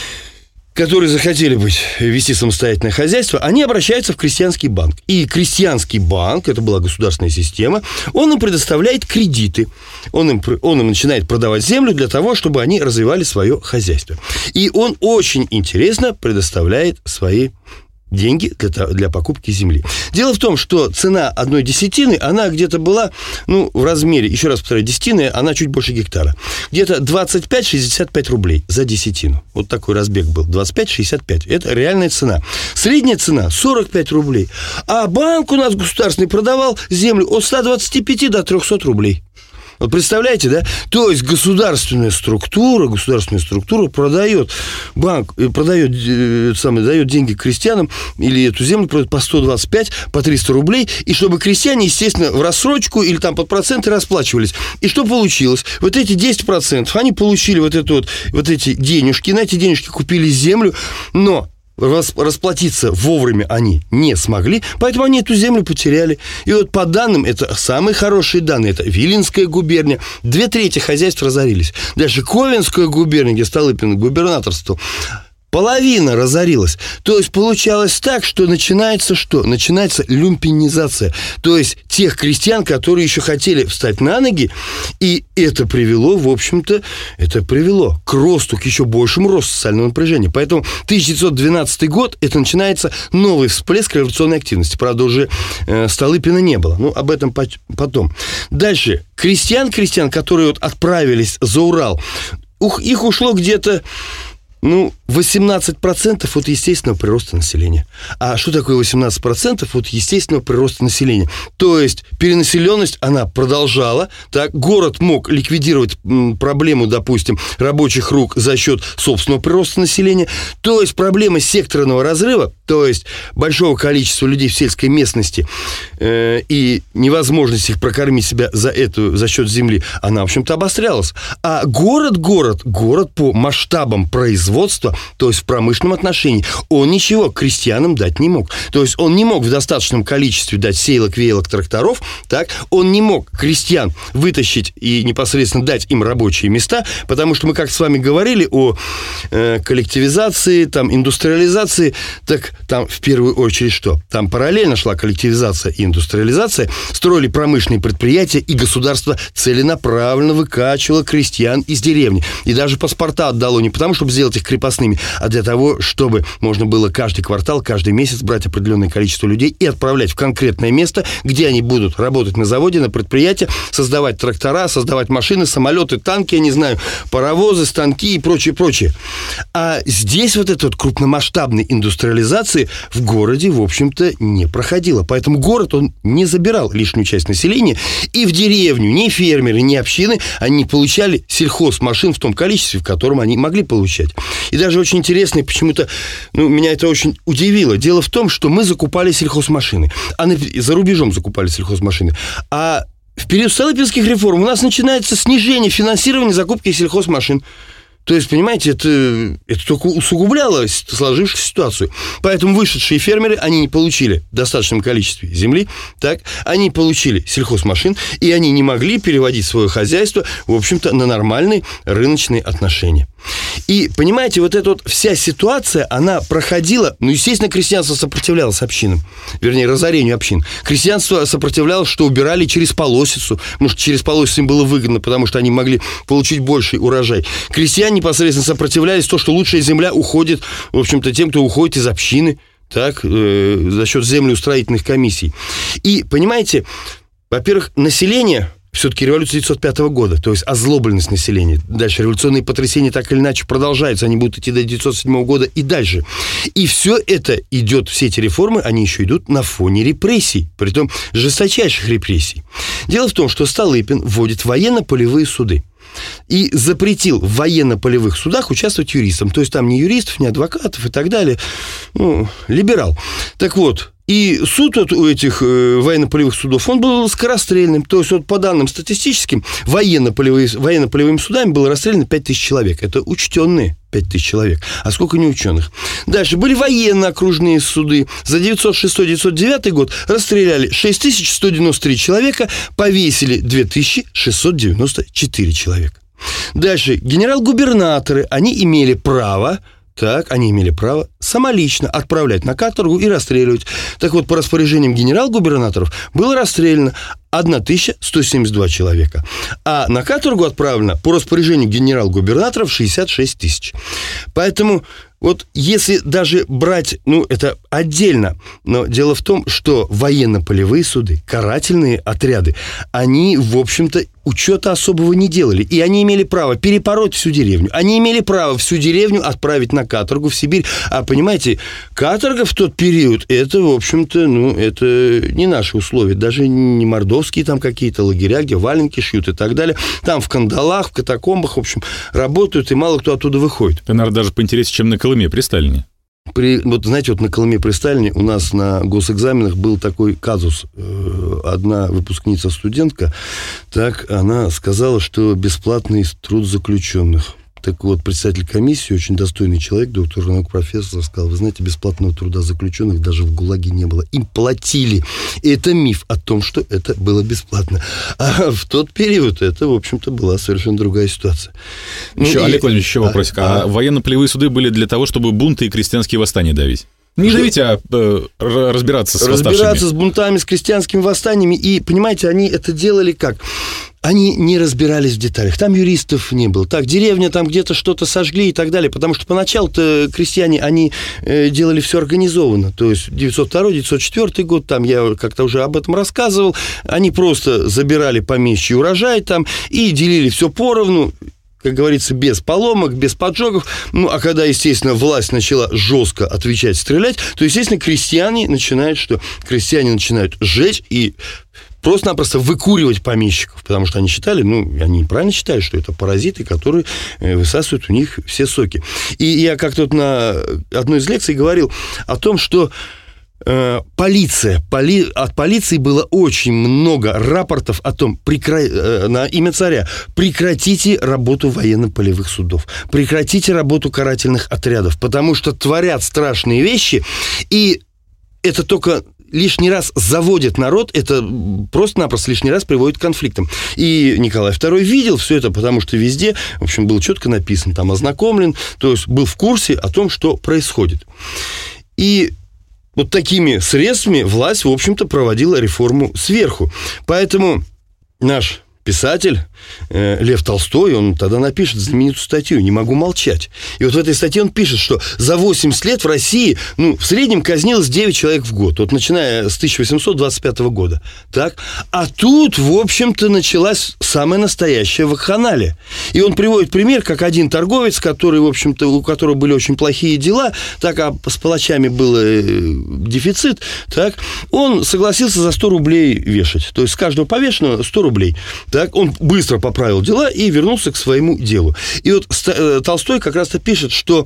которые захотели быть, вести самостоятельное хозяйство, они обращаются в крестьянский банк. И крестьянский банк, это была государственная система, он им предоставляет кредиты. Он им, он им начинает продавать землю для того, чтобы они развивали свое хозяйство. И он очень интересно предоставляет свои деньги для, для покупки земли. Дело в том, что цена одной десятины, она где-то была, ну, в размере, еще раз повторяю, десятины, она чуть больше гектара. Где-то двадцать пять - шестьдесят пять рублей за десятину. Вот такой разбег был. двадцать пять - шестьдесят пять. Это реальная цена. Средняя цена сорок пять рублей. А банк у нас государственный продавал землю от ста двадцати пяти до трехсот рублей. Вот представляете, да? То есть государственная структура, государственная структура продает, банк продает, э, самое, дает деньги крестьянам, или эту землю продает по сто двадцать пять, по триста рублей, и чтобы крестьяне, естественно, в рассрочку или там под проценты расплачивались. И что получилось? Вот эти десять процентов, они получили вот, это вот, вот эти денежки, на эти денежки купили землю, но расплатиться вовремя они не смогли, поэтому они эту землю потеряли. И вот по данным, это самые хорошие данные, это Виленская губерния, две трети хозяйств разорились. Дальше Ковенская губерния, где Столыпин губернаторствовал, половина разорилась. То есть получалось так, что начинается что? Начинается люмпинизация. То есть тех крестьян, которые еще хотели встать на ноги, и это привело, в общем-то, это привело к росту, к еще большему росту социального напряжения. Поэтому тысяча девятьсот двенадцатый год, это начинается новый всплеск революционной активности. Правда, уже э, Столыпина не было. Ну, об этом потом. Дальше. Крестьян, крестьян, которые вот отправились за Урал, ух, их ушло где-то, ну, восемнадцать процентов от естественного прироста населения. А что такое восемнадцать процентов от естественного прироста населения? То есть перенаселенность, она продолжала. Так, город мог ликвидировать м, проблему, допустим, рабочих рук за счет собственного прироста населения. То есть проблема секторного разрыва, то есть большого количества людей в сельской местности э, и невозможность их прокормить себя за, эту, за счет земли, она, в общем-то, обострялась. А город, город, город по масштабам производства, то есть в промышленном отношении, он ничего крестьянам дать не мог. То есть он не мог в достаточном количестве дать сеялок, веялок, тракторов, так? Он не мог крестьян вытащить и непосредственно дать им рабочие места, потому что мы как с вами говорили о э, коллективизации, там, индустриализации, так там в первую очередь что? Там параллельно шла коллективизация и индустриализация, строили промышленные предприятия, и государство целенаправленно выкачивало крестьян из деревни. И даже паспорта отдало не потому, чтобы сделать их крепостными, а для того, чтобы можно было каждый квартал, каждый месяц брать определенное количество людей и отправлять в конкретное место, где они будут работать на заводе, на предприятии, создавать трактора, создавать машины, самолеты, танки, я не знаю, паровозы, станки и прочее, прочее. А здесь вот эта вот крупномасштабной индустриализации в городе, в общем-то, не проходило. Поэтому город, он не забирал лишнюю часть населения, и в деревню ни фермеры, ни общины, они не получали сельхозмашин в том количестве, в котором они могли получать. И даже очень интересно, и почему-то, ну, меня это очень удивило. Дело в том, что мы закупали сельхозмашины, а на, за рубежом закупали сельхозмашины, а в период Столыпинских реформ у нас начинается снижение финансирования закупки сельхозмашин. То есть, понимаете, это, это только усугубляло сложившуюся ситуацию. Поэтому вышедшие фермеры, они не получили в достаточном количестве земли, так, они получили сельхозмашин, и они не могли переводить свое хозяйство, в общем-то, на нормальные рыночные отношения. И, понимаете, вот эта вот вся ситуация, она проходила, ну, естественно, крестьянство сопротивлялось общинам, вернее, разорению общин. Крестьянство сопротивлялось, что убирали через полосицу, потому что через полосицу им было выгодно, потому что они могли получить больший урожай. Крестьяне непосредственно сопротивлялись то, что лучшая земля уходит, в общем-то, тем, кто уходит из общины, так, э, за счет землеустроительных комиссий. И, понимаете, во-первых, население... Все-таки революция девятьсот пятого года, то есть озлобленность населения. Дальше революционные потрясения так или иначе продолжаются, они будут идти до девятьсот седьмого года и дальше. И все это идет, все эти реформы, они еще идут на фоне репрессий, притом жесточайших репрессий. Дело в том, что Столыпин вводит военно-полевые суды и запретил в военно-полевых судах участвовать юристам. То есть там ни юристов, ни адвокатов и так далее. Ну, либерал. Так вот, и суд вот у этих э, военно-полевых судов, он был скорострельным. То есть вот по данным статистическим, военно-полевые, военно-полевыми судами было расстреляно пять тысяч человек. Это учтенные пять тысяч человек. А сколько неученых? Дальше были военно-окружные суды. За девятьсот шестой — девятьсот девятый год расстреляли шесть тысяч сто девяносто три человека, повесили две тысячи шестьсот девяносто четыре человека. Дальше генерал-губернаторы, они имели право... Так, они имели право самолично отправлять на каторгу и расстреливать. Так вот, по распоряжениям генерал-губернаторов было расстреляно тысяча сто семьдесят два человека. А на каторгу отправлено по распоряжению генерал-губернаторов шестьдесят шесть тысяч. Поэтому вот если даже брать, ну, это отдельно, но дело в том, что военно-полевые суды, карательные отряды, они, в общем-то, учета особого не делали. И они имели право перепороть всю деревню. Они имели право всю деревню отправить на каторгу в Сибирь. А, понимаете, каторга в тот период, это, в общем-то, ну, это не наши условия. Даже не мордовские там какие-то лагеря, где валенки шьют и так далее. Там в кандалах, в катакомбах, в общем, работают, и мало кто оттуда выходит. Это, наверное, даже поинтереснее, чем на Колыме при Сталине. При, вот знаете, вот на Колыме при Сталине у нас на госэкзаменах был такой казус. Одна выпускница-студентка, так, она сказала, что бесплатный труд заключенных. Так вот, председатель комиссии, очень достойный человек, доктор наук, профессор, сказал: вы знаете, бесплатного труда заключенных даже в ГУЛАГе не было. Им платили. И это миф о том, что это было бесплатно. А в тот период это, в общем-то, была совершенно другая ситуация. Еще, ну, Олег Владимирович, еще а, вопросик. А, а военно-полевые суды были для того, чтобы бунты и крестьянские восстания давить? Не давить, а э, разбираться с восставшими. Разбираться с бунтами, с крестьянскими восстаниями. И, понимаете, они это делали как? Они не разбирались в деталях. Там юристов не было. Так, деревня там где-то что-то сожгли и так далее. Потому что поначалу-то крестьяне, они э, делали все организованно. То есть девятьсот второй — девятьсот четвёртый год, там я как-то уже об этом рассказывал. Они просто забирали помещичий урожай там и делили все поровну. Как говорится, без поломок, без поджогов. Ну, а когда, естественно, власть начала жестко отвечать, стрелять, то, естественно, крестьяне начинают что? Крестьяне начинают сжечь и просто-напросто выкуривать помещиков, потому что они считали, ну, они правильно считали, что это паразиты, которые высасывают у них все соки. И я как-то вот на одной из лекций говорил о том, что полиция. Поли... От полиции было очень много рапортов о том, прекра... на имя царя: прекратите работу военно-полевых судов, прекратите работу карательных отрядов, потому что творят страшные вещи, и это только лишний раз заводит народ, это просто-напросто лишний раз приводит к конфликтам. И Николай второй видел все это, потому что везде, в общем, было четко написано, там ознакомлен, то есть был в курсе о том, что происходит. И вот такими средствами власть, в общем-то, проводила реформу сверху. Поэтому наш писатель э, Лев Толстой, он тогда напишет знаменитую статью «Не могу молчать». И вот в этой статье он пишет, что за восемьдесят лет в России, ну, в среднем казнилось девять человек в год, вот начиная с тысяча восемьсот двадцать пятого года. Так? А тут, в общем-то, началась самая настоящая вакханалия. И он приводит пример, как один торговец, который, в общем-то, у которого были очень плохие дела, так, а с палачами был дефицит, так, он согласился за сто рублей вешать. То есть с каждого повешенного сто рублей. Так, он быстро поправил дела и вернулся к своему делу. И вот Толстой как раз-то пишет, что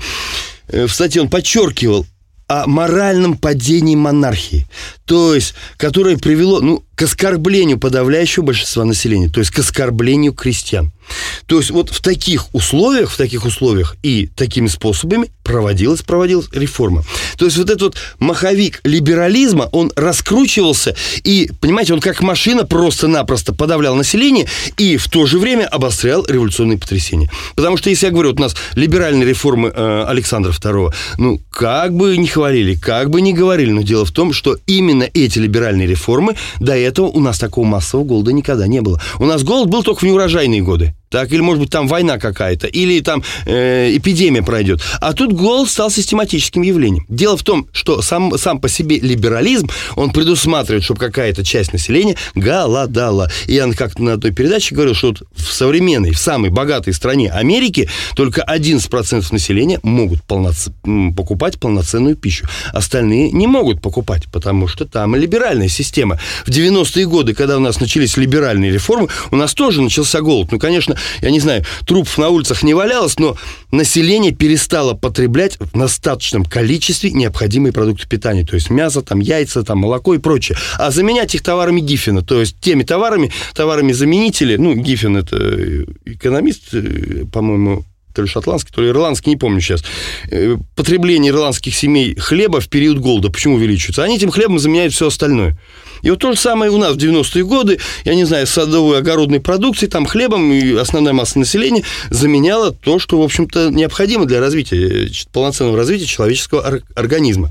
в статье он подчеркивал о моральном падении монархии, то есть, которое привело, ну, к оскорблению подавляющего большинства населения, то есть к оскорблению крестьян. То есть вот в таких условиях, в таких условиях и такими способами проводилась, проводилась реформа. То есть вот этот вот маховик либерализма, он раскручивался, и, понимаете, он как машина просто-напросто подавлял население и в то же время обострял революционные потрясения. Потому что, если я говорю, вот у нас либеральные реформы э, Александра второго, ну, как бы ни хвалили, как бы ни говорили, но дело в том, что именно эти либеральные реформы, до этого у нас такого массового голода никогда не было. У нас голод был только в неурожайные годы. Так, или, может быть, там война какая-то, или там э, эпидемия пройдет. А тут голод стал систематическим явлением. Дело в том, что сам, сам по себе либерализм, он предусматривает, чтобы какая-то часть населения голодала. И я как-то на той передаче говорил, что вот в современной, в самой богатой стране Америки только одиннадцать процентов населения могут полноц... покупать полноценную пищу. Остальные не могут покупать, потому что там либеральная система. В девяностые годы, когда у нас начались либеральные реформы, у нас тоже начался голод. Ну, конечно, я не знаю, трупов на улицах не валялось, но население перестало потреблять в достаточном количестве необходимые продукты питания, то есть мясо, там, яйца, там, молоко и прочее, а заменять их товарами Гиффена, то есть теми товарами, товарами-заменители, ну, Гиффен — это экономист, по-моему, то ли шотландский, то ли ирландский, не помню сейчас, потребление ирландских семей хлеба в период голода, почему увеличивается? Они этим хлебом заменяют все остальное. И вот то же самое у нас в девяностые годы, я не знаю, садовой, огородной продукции, там хлебом и основная масса населения заменяла то, что, в общем-то, необходимо для развития, полноценного развития человеческого организма.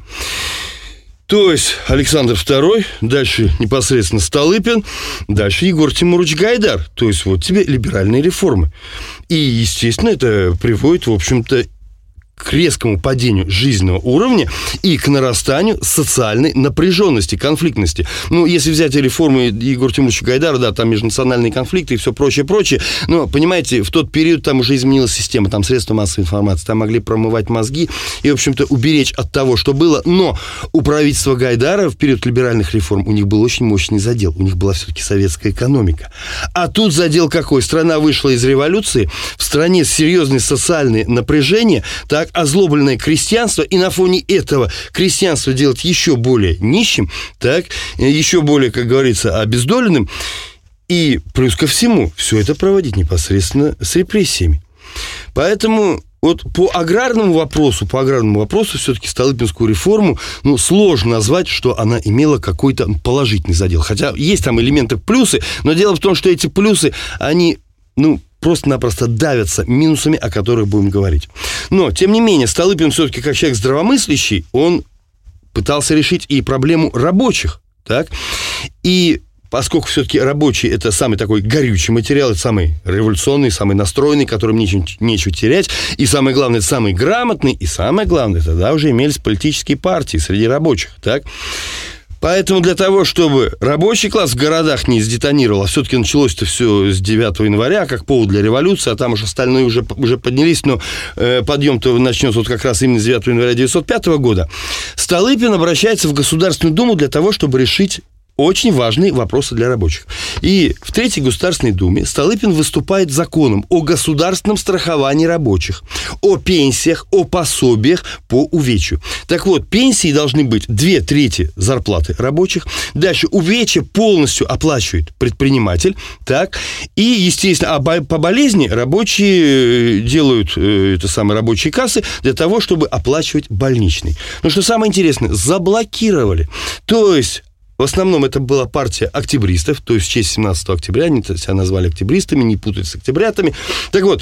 То есть Александр второй, дальше непосредственно Столыпин, дальше Егор Тимурович Гайдар. То есть вот тебе либеральные реформы. И, естественно, это приводит, в общем-то, к резкому падению жизненного уровня и к нарастанию социальной напряженности, конфликтности. Ну, если взять реформы Егора Тимуровича Гайдара, да, там межнациональные конфликты и все прочее, прочее, но, понимаете, в тот период там уже изменилась система, там средства массовой информации, там могли промывать мозги и, в общем-то, уберечь от того, что было. Но у правительства Гайдара в период либеральных реформ у них был очень мощный задел, у них была все-таки советская экономика. А тут задел какой? Страна вышла из революции, в стране серьезные социальные напряжения, так, озлобленное крестьянство, и на фоне этого крестьянство делать еще более нищим, так, еще более, как говорится, обездоленным, и плюс ко всему все это проводить непосредственно с репрессиями. Поэтому вот по аграрному вопросу, по аграрному вопросу все-таки Столыпинскую реформу, ну, сложно назвать, что она имела какой-то положительный задел. Хотя есть там элементы плюсы, но дело в том, что эти плюсы, они, ну, просто-напросто давятся минусами, о которых будем говорить. Но, тем не менее, Столыпин все-таки, как человек здравомыслящий, он пытался решить и проблему рабочих, так? И поскольку все-таки рабочий — это самый такой горючий материал, это самый революционный, самый настроенный, которым нечего, нечего терять, и самое главное, это самый грамотный, и самое главное, тогда уже имелись политические партии среди рабочих, так? Поэтому для того, чтобы рабочий класс в городах не сдетонировал, а все-таки началось это все с девятого января, как повод для революции, а там уж остальные уже, уже поднялись, но э, подъем-то начнется вот как раз именно с девятого января тысяча девятьсот пятого года, Столыпин обращается в Государственную Думу для того, чтобы решить очень важные вопросы для рабочих. И в Третьей Государственной Думе Столыпин выступает законом о государственном страховании рабочих, о пенсиях, о пособиях по увечью. Так вот, пенсии должны быть две трети зарплаты рабочих. Дальше увечья полностью оплачивает предприниматель. Так. И, естественно, а по болезни рабочие делают э, это самые рабочие кассы для того, чтобы оплачивать больничный. Но что самое интересное, заблокировали. То есть в основном это была партия октябристов, то есть в честь семнадцатого октября, они себя назвали октябристами, не путать с октябрятами. Так вот,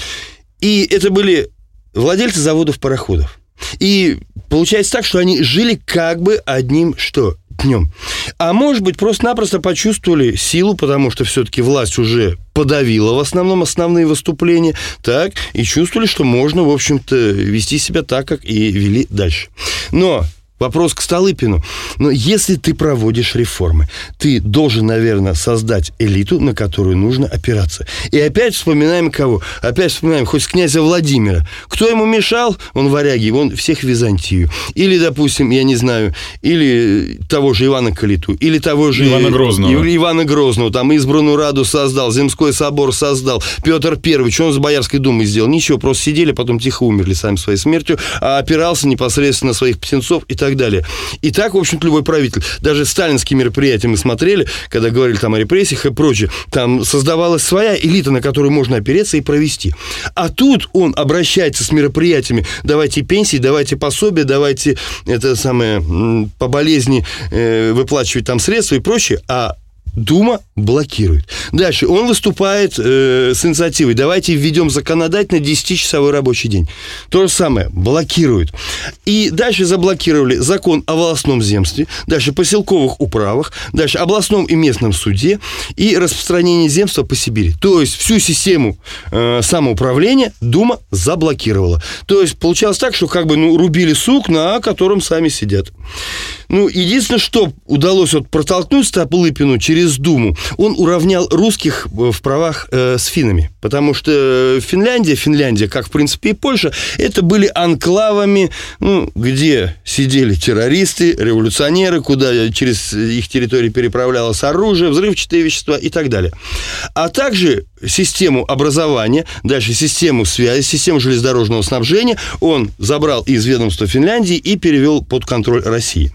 и это были владельцы заводов-пароходов. И получается так, что они жили как бы одним, что, днем. А может быть, просто-напросто почувствовали силу, потому что все-таки власть уже подавила в основном основные выступления, так, и чувствовали, что можно, в общем-то, вести себя так, как и вели дальше. Но вопрос к Столыпину. Но если ты проводишь реформы, ты должен, наверное, создать элиту, на которую нужно опираться. И опять вспоминаем кого? Опять вспоминаем хоть князя Владимира. Кто ему мешал? Он варяги, он всех в Византию. Или, допустим, я не знаю, или того же Ивана Калиту, или того же Ивана Грозного. Ивана Грозного. Там избранную Раду создал, Земской собор создал. Петр Первый, что он с Боярской думой сделал? Ничего, просто сидели, потом тихо умерли сами своей смертью, а опирался непосредственно на своих птенцов и так далее. И так, в общем-то, любой правитель. Даже сталинские мероприятия мы смотрели, когда говорили там о репрессиях и прочее. Там создавалась своя элита, на которую можно опереться и провести. А тут он обращается с мероприятиями: давайте пенсии, давайте пособия, давайте это самое по болезни э, выплачивать там средства и прочее. А Дума блокирует. Дальше он выступает э, с инициативой: давайте введем законодательно десятичасовой рабочий день. То же самое, блокирует. И дальше заблокировали закон о волостном земстве, дальше поселковых управах, дальше областном и местном суде и распространение земства по Сибири. То есть всю систему э, самоуправления Дума заблокировала. То есть получалось так, что как бы ну, рубили сук, на котором сами сидят. Ну, единственное, что удалось вот протолкнуть Столыпину через Думу, он уравнял русских в правах э, с финнами. Потому что Финляндия, Финляндия, как, в принципе, и Польша, это были анклавами, ну, где сидели террористы, революционеры, куда через их территорию переправлялось оружие, взрывчатые вещества и так далее. А также систему образования, дальше систему связи, систему железнодорожного снабжения он забрал из ведомства Финляндии и перевел под контроль России.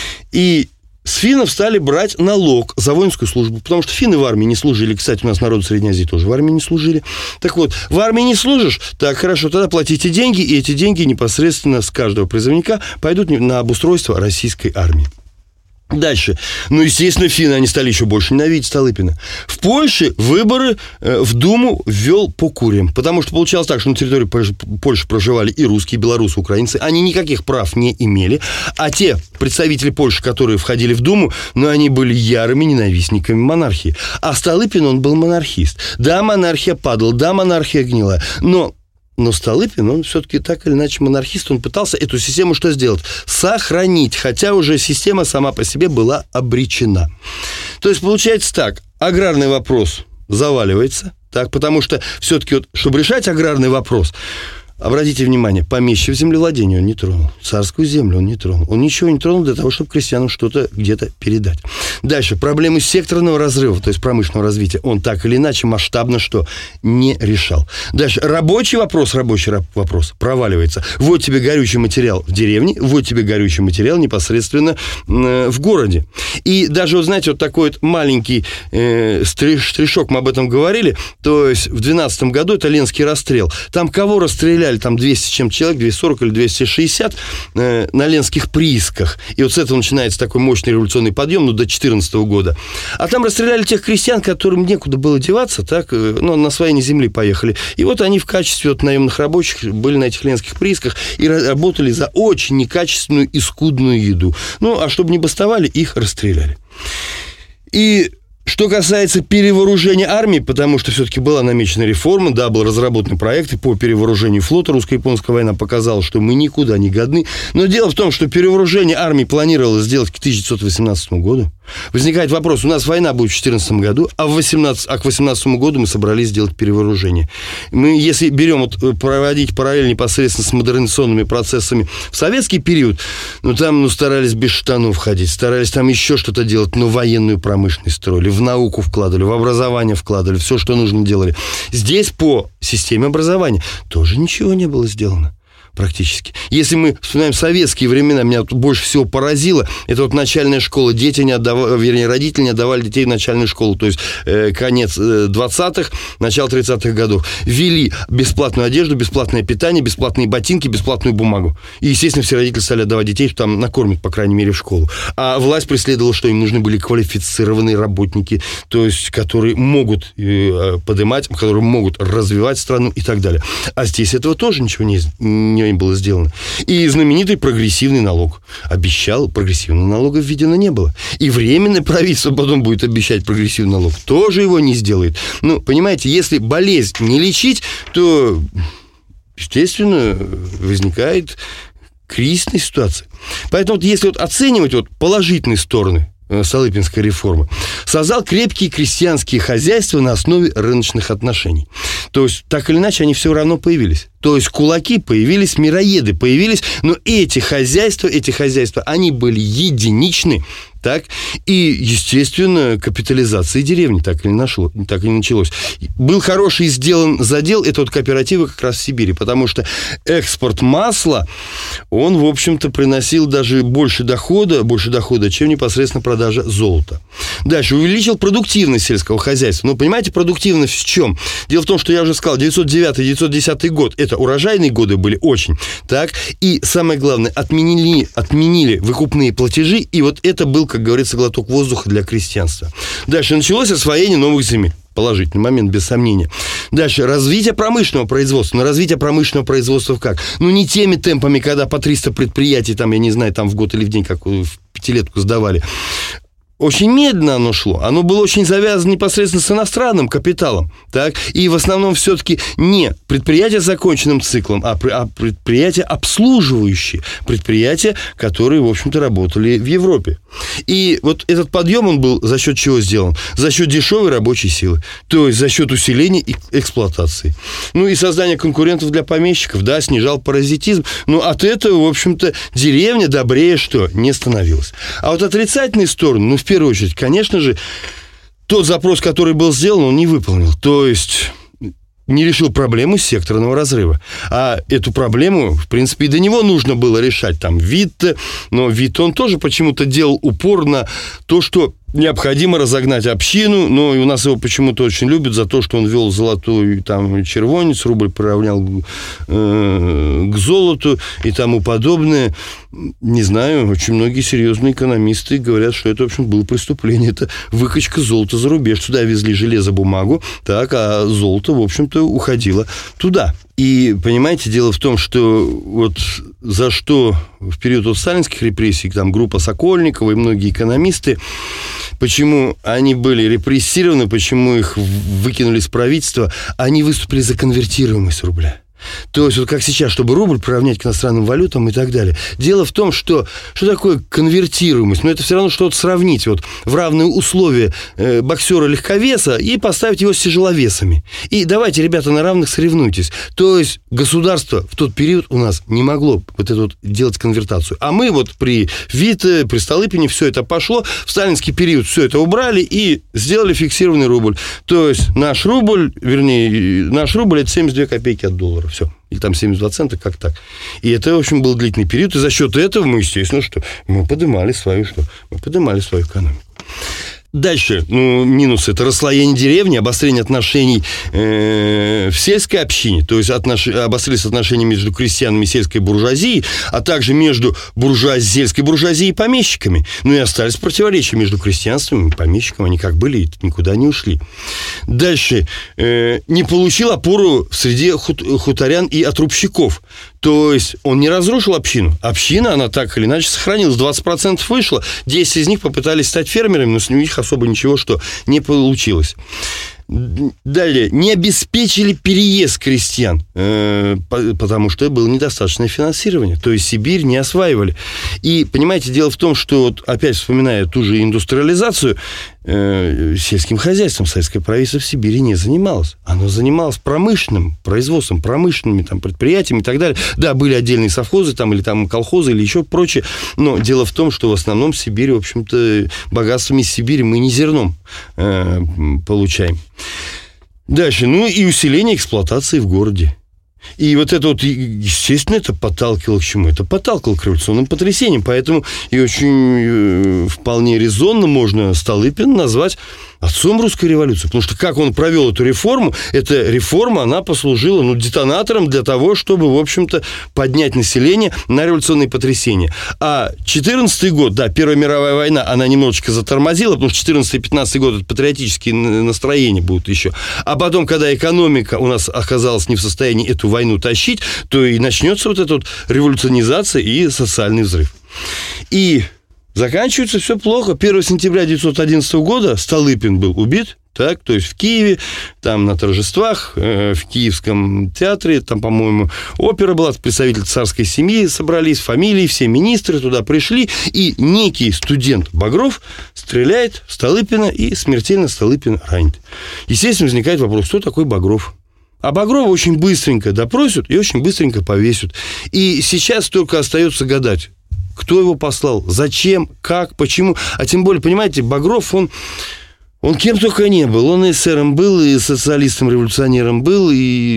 И с финнов стали брать налог за воинскую службу, потому что финны в армии не служили. Кстати, у нас народы Средней Азии тоже в армии не служили. Так вот, в армии не служишь? Так, хорошо, тогда платите деньги, и эти деньги непосредственно с каждого призывника пойдут на обустройство российской армии. Дальше. Ну, естественно, финны, они стали еще больше ненавидеть Столыпина. В Польше выборы э, в Думу ввел по курьям, потому что получалось так, что на территории Польши проживали и русские, и белорусы, украинцы. Они никаких прав не имели. А те представители Польши, которые входили в Думу, ну, они были ярыми ненавистниками монархии. А Столыпин, он был монархист. Да, монархия падала, да, монархия гнила, но... Но Столыпин, он все-таки так или иначе монархист, он пытался эту систему что сделать? Сохранить, хотя уже система сама по себе была обречена. То есть, получается так, аграрный вопрос заваливается, так, потому что все-таки, вот, чтобы решать аграрный вопрос, обратите внимание, помещик землевладения он не тронул, царскую землю он не тронул, он ничего не тронул для того, чтобы крестьянам что-то где-то передать. Дальше, проблемы секторного разрыва, то есть промышленного развития, он так или иначе масштабно что? Не решал. Дальше, рабочий вопрос, рабочий вопрос проваливается. Вот тебе горючий материал в деревне, вот тебе горючий материал непосредственно э, в городе. И даже, вот знаете, вот такой вот маленький э, штришок, мы об этом говорили, то есть в двенадцатом году это Ленский расстрел. Там кого расстреляли? Там двести с чем человек, двести сорок или двести шестьдесят э, на Ленских приисках. И вот с этого начинается такой мощный революционный подъем, ну, до четырнадцатого года. А там расстреляли тех крестьян, которым некуда было деваться, так, э, ну, на освоение земли поехали. И вот они в качестве вот, наемных рабочих были на этих Ленских приисках и работали за очень некачественную и скудную еду. Ну, а чтобы не бастовали, их расстреляли. И... Что касается перевооружения армии, потому что все-таки была намечена реформа, да, был разработан проект по перевооружению флота, русско-японская война показала, что мы никуда не годны. Но дело в том, что перевооружение армии планировалось сделать к тысяча девятьсот восемнадцатому году. Возникает вопрос, у нас война будет в две тысячи четырнадцатом году, а, в восемнадцатом, а к две тысячи восемнадцатому году мы собрались сделать перевооружение. Мы, если берем, вот, проводить параллель непосредственно с модернизационными процессами в советский период, ну, там, ну, старались без штанов ходить, старались там еще что-то делать, но военную промышленность строили, в науку вкладывали, в образование вкладывали, все, что нужно, делали. Здесь по системе образования тоже ничего не было сделано. Практически. Если мы вспоминаем советские времена, меня больше всего поразило, это вот начальная школа. Дети не отдавали, вернее, родители не отдавали детей в начальную школу. То есть э, конец двадцатых, начало тридцатых годов. Ввели бесплатную одежду, бесплатное питание, бесплатные ботинки, бесплатную бумагу. И, естественно, все родители стали отдавать детей, что там накормят, по крайней мере, в школу. А власть преследовала, что им нужны были квалифицированные работники, то есть, которые могут э, поднимать, которые могут развивать страну и так далее. А здесь этого тоже ничего не, не было сделано. И знаменитый прогрессивный налог. Обещал, прогрессивного налога введено не было. И временное правительство потом будет обещать прогрессивный налог. Тоже его не сделает. Ну, понимаете, если болезнь не лечить, то, естественно, возникает кризисная ситуация. Поэтому, вот, если вот оценивать вот положительные стороны Столыпинской реформы, создал крепкие крестьянские хозяйства на основе рыночных отношений. То есть, так или иначе, они все равно появились. То есть, кулаки появились, мироеды появились, но эти хозяйства, эти хозяйства, они были единичны, так, и, естественно, капитализация деревни так и не нашло, так и не началось. Был хороший сделан задел, это вот кооперативы как раз в Сибири, потому что экспорт масла, он, в общем-то, приносил даже больше дохода, больше дохода, чем непосредственно продажа золота. Дальше, увеличил продуктивность сельского хозяйства. Ну, понимаете, продуктивность в чем? Дело в том, что я уже сказал, девятьсот девятый - девятьсот десятый год, это урожайные годы были очень, так, и самое главное, отменили, отменили выкупные платежи, и вот это был, как говорится, глоток воздуха для крестьянства. Дальше началось освоение новых земель. Положительный момент, без сомнения. Дальше, развитие промышленного производства. Но развитие промышленного производства как? Ну, не теми темпами, когда по триста предприятий, там, я не знаю, там в год или в день, как в пятилетку сдавали. Очень медленно оно шло. Оно было очень завязано непосредственно с иностранным капиталом. Так? И в основном все-таки не предприятия с законченным циклом, а предприятия обслуживающие. Предприятия, которые, в общем-то, работали в Европе. И вот этот подъем, он был за счет чего сделан? За счет дешевой рабочей силы. То есть за счет усиления эксплуатации. Ну и создания конкурентов для помещиков. Да, снижал паразитизм. Но от этого, в общем-то, деревня добрее что? Не становилась. А вот отрицательные стороны, ну, в первую очередь, конечно же, тот запрос, который был сделан, он не выполнил. То есть не решил проблему секторного разрыва. А эту проблему, в принципе, и до него нужно было решать. Там Витте, но Витте, он тоже почему-то делал упор на то, что необходимо разогнать общину, но и у нас его почему-то очень любят за то, что он ввел золотую там червонец, рубль приравнял э, к золоту и тому подобное. Не знаю, очень многие серьезные экономисты говорят, что это, в общем, было преступление. Это выкачка золота за рубеж. Туда везли железо-бумагу, так, а золото, в общем-то, уходило туда. И, понимаете, дело в том, что вот за что в период вот сталинских репрессий, там группа Сокольникова и многие экономисты, почему они были репрессированы, почему их выкинули из правительства, они выступили за конвертируемость рубля. То есть, вот как сейчас, чтобы рубль приравнять к иностранным валютам и так далее. Дело в том, что что такое конвертируемость? Ну, это все равно что-то сравнить вот в равные условия э, боксера-легковеса и поставить его с тяжеловесами. И давайте, ребята, на равных соревнуйтесь. То есть, государство в тот период у нас не могло вот это вот делать конвертацию. А мы вот при Витте, при Столыпине все это пошло. В сталинский период все это убрали и сделали фиксированный рубль. То есть, наш рубль, вернее, наш рубль – это семьдесят две копейки от доллара. Все. Или там семьдесят два цента, как так. И это, в общем, был длительный период. И за счет этого мы, естественно, что мы поднимали свою, что? Мы поднимали свою экономику. Дальше, ну, минус – это расслоение деревни, обострение отношений э, в сельской общине, то есть отнош... обострились отношения между крестьянами и сельской буржуазией, а также между буржуазией, сельской буржуазией и помещиками. Ну и остались противоречия между крестьянством и помещиком, они как были и никуда не ушли. Дальше, э, не получил опору среди хут... хуторян и отрубщиков. То есть он не разрушил общину. Община, она так или иначе сохранилась. двадцать процентов вышло. десять из них попытались стать фермерами, но с них особо ничего что не получилось. Далее, не обеспечили переезд крестьян, э, потому что было недостаточное финансирование. То есть Сибирь не осваивали. И, понимаете, дело в том, что, вот, опять вспоминая ту же индустриализацию, э, сельским хозяйством советское правительство в Сибири не занималось. Оно занималось промышленным производством, промышленными там, предприятиями и так далее. Да, были отдельные совхозы там, или там колхозы, или еще прочее. Но дело в том, что в основном в Сибири, в общем-то, богатствами из Сибири мы не зерном э, получаем. Дальше, ну и усиление эксплуатации в городе. И вот это вот, естественно, это подталкивало к чему? Это подталкивало к революционным потрясениям. Поэтому и очень э, вполне резонно можно Столыпина назвать отцом русской революции. Потому что как он провел эту реформу, эта реформа, она послужила, ну, детонатором для того, чтобы, в общем-то, поднять население на революционные потрясения. А четырнадцатый год, да, Первая мировая война, она немножечко затормозила, потому что четырнадцатый-пятнадцатый год это патриотические настроения будут еще. А потом, когда экономика у нас оказалась не в состоянии эту войну тащить, то и начнется вот эта вот революционизация и социальный взрыв. И заканчивается все плохо. первого сентября тысяча девятьсот одиннадцатого года Столыпин был убит, так, то есть в Киеве, там на торжествах, э, в Киевском театре, там, по-моему, опера была, представители царской семьи собрались, фамилии, все министры туда пришли, и некий студент Багров стреляет в Столыпина и смертельно Столыпин ранит. Естественно, возникает вопрос, кто такой Багров? А Багрова очень быстренько допросят и очень быстренько повесят. И сейчас только остается гадать, кто его послал, зачем, как, почему. А тем более, понимаете, Багров, он, он кем только не был. Он и эсером был, и социалистом-революционером был,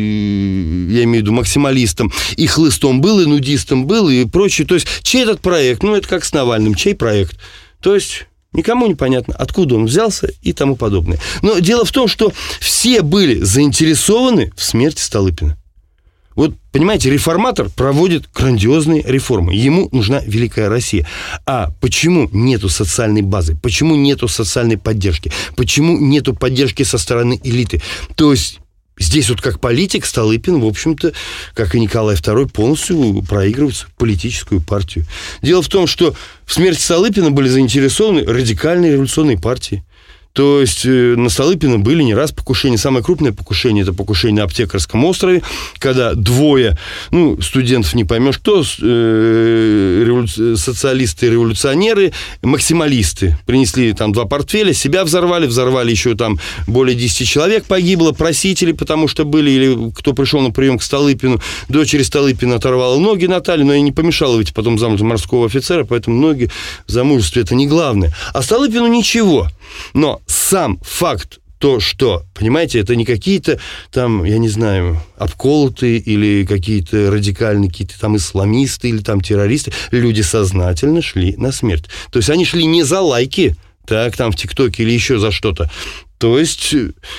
и, я имею в виду, максималистом, и хлыстом был, и нудистом был, и прочее. То есть, чей этот проект? Ну, это как с Навальным, чей проект? То есть, никому не понятно, откуда он взялся и тому подобное. Но дело в том, что все были заинтересованы в смерти Столыпина. Вот, понимаете, реформатор проводит грандиозные реформы. Ему нужна великая Россия. А почему нету социальной базы? Почему нету социальной поддержки? Почему нету поддержки со стороны элиты? То есть здесь вот как политик Столыпин, в общем-то, как и Николай второй, полностью проигрывает политическую партию. Дело в том, что в смерти Столыпина были заинтересованы радикальные революционные партии. То есть на Столыпина были не раз покушения. Самое крупное покушение – это покушение на Аптекарском острове, когда двое, ну, студентов не поймешь кто, э, револю... социалисты, революционеры, максималисты, принесли там два портфеля, себя взорвали, взорвали еще там более десяти человек погибло, просители, потому что были, или кто пришел на прием к Столыпину, дочери Столыпина оторвала ноги Натальи, но и не помешало ведь потом замуж морского офицера, поэтому ноги в замужестве – это не главное. А Столыпину ничего. Но сам факт, то, что, понимаете, это не какие-то там, я не знаю, обколотые или какие-то радикальные, какие-то там исламисты или там террористы. Люди сознательно шли на смерть. То есть они шли не за лайки, так, там в ТикТоке или еще за что-то. То есть,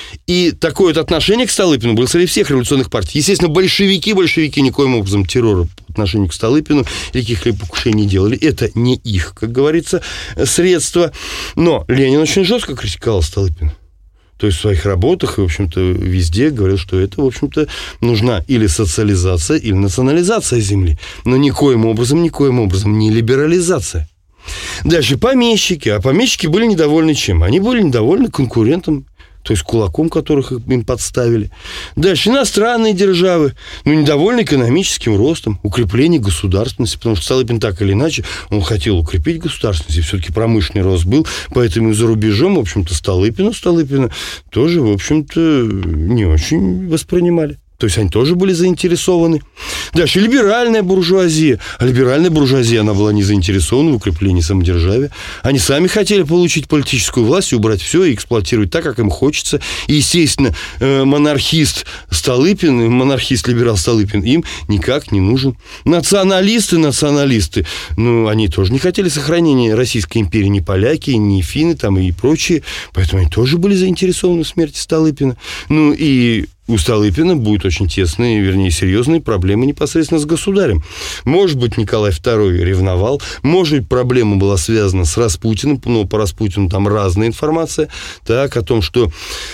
и такое вот отношение к Столыпину было среди всех революционных партий. Естественно, большевики, большевики никоим образом террора по отношению к Столыпину или каких-либо покушений не делали. Это не их, как говорится, средства. Но Ленин очень жестко критиковал Столыпина. То есть в своих работах и, в общем-то, везде говорил, что это, в общем-то, нужна или социализация, или национализация земли. Но никоим образом, никоим образом не либерализация. Дальше помещики. А помещики были недовольны чем? Они были недовольны конкурентом, то есть кулаком, которых им подставили. Дальше иностранные державы, ну, недовольны экономическим ростом, укреплением государственности, потому что Столыпин так или иначе, он хотел укрепить государственность, и все-таки промышленный рост был, поэтому и за рубежом, в общем-то, Столыпина, Столыпина тоже, в общем-то, не очень воспринимали. То есть они тоже были заинтересованы. Дальше либеральная буржуазия. А либеральная буржуазия, она была не заинтересована в укреплении самодержавия. Они сами хотели получить политическую власть и убрать все, и эксплуатировать так, как им хочется. И, естественно, монархист Столыпин, монархист-либерал Столыпин им никак не нужен. Националисты, националисты, ну, они тоже не хотели сохранения Российской империи, ни поляки, ни финны там и прочие. Поэтому они тоже были заинтересованы в смерти Столыпина. Ну, и у Столыпина будет очень тесные, вернее, серьезные проблемы непосредственно с государем. Может быть, Николай второй ревновал, может быть, проблема была связана с Распутиным, но по Распутину там разная информация, так, о том, что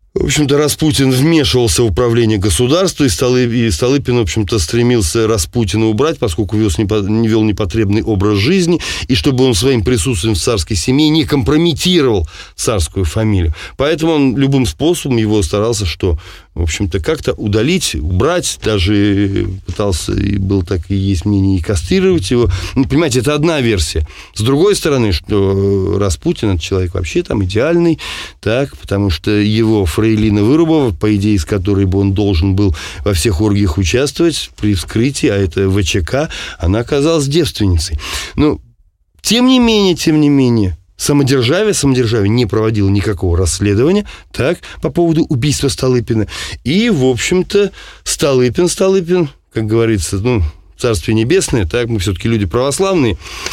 В общем-то, Распутин вмешивался в управление государством, и, Столып... и Столыпин, в общем-то, стремился Распутина убрать, поскольку вел, непо... вел непотребный образ жизни, и чтобы он своим присутствием в царской семье не компрометировал царскую фамилию. Поэтому он любым способом его старался, что, в общем-то, как-то удалить, убрать, даже пытался, и был так и есть мнение, и кастрировать его. Ну, понимаете, это одна версия. С другой стороны, что Распутин, это человек вообще там идеальный, так, потому что его Фрейлина Вырубова, по идее, из которой бы он должен был во всех оргиях участвовать при вскрытии, а это ВЧК, она оказалась девственницей. Но, тем не менее, тем не менее, Самодержавие, самодержавие не проводило никакого расследования, так, по поводу убийства Столыпина. И, в общем-то, Столыпин, Столыпин, как говорится, ну, Царствие Небесное, так, мы все-таки люди православные.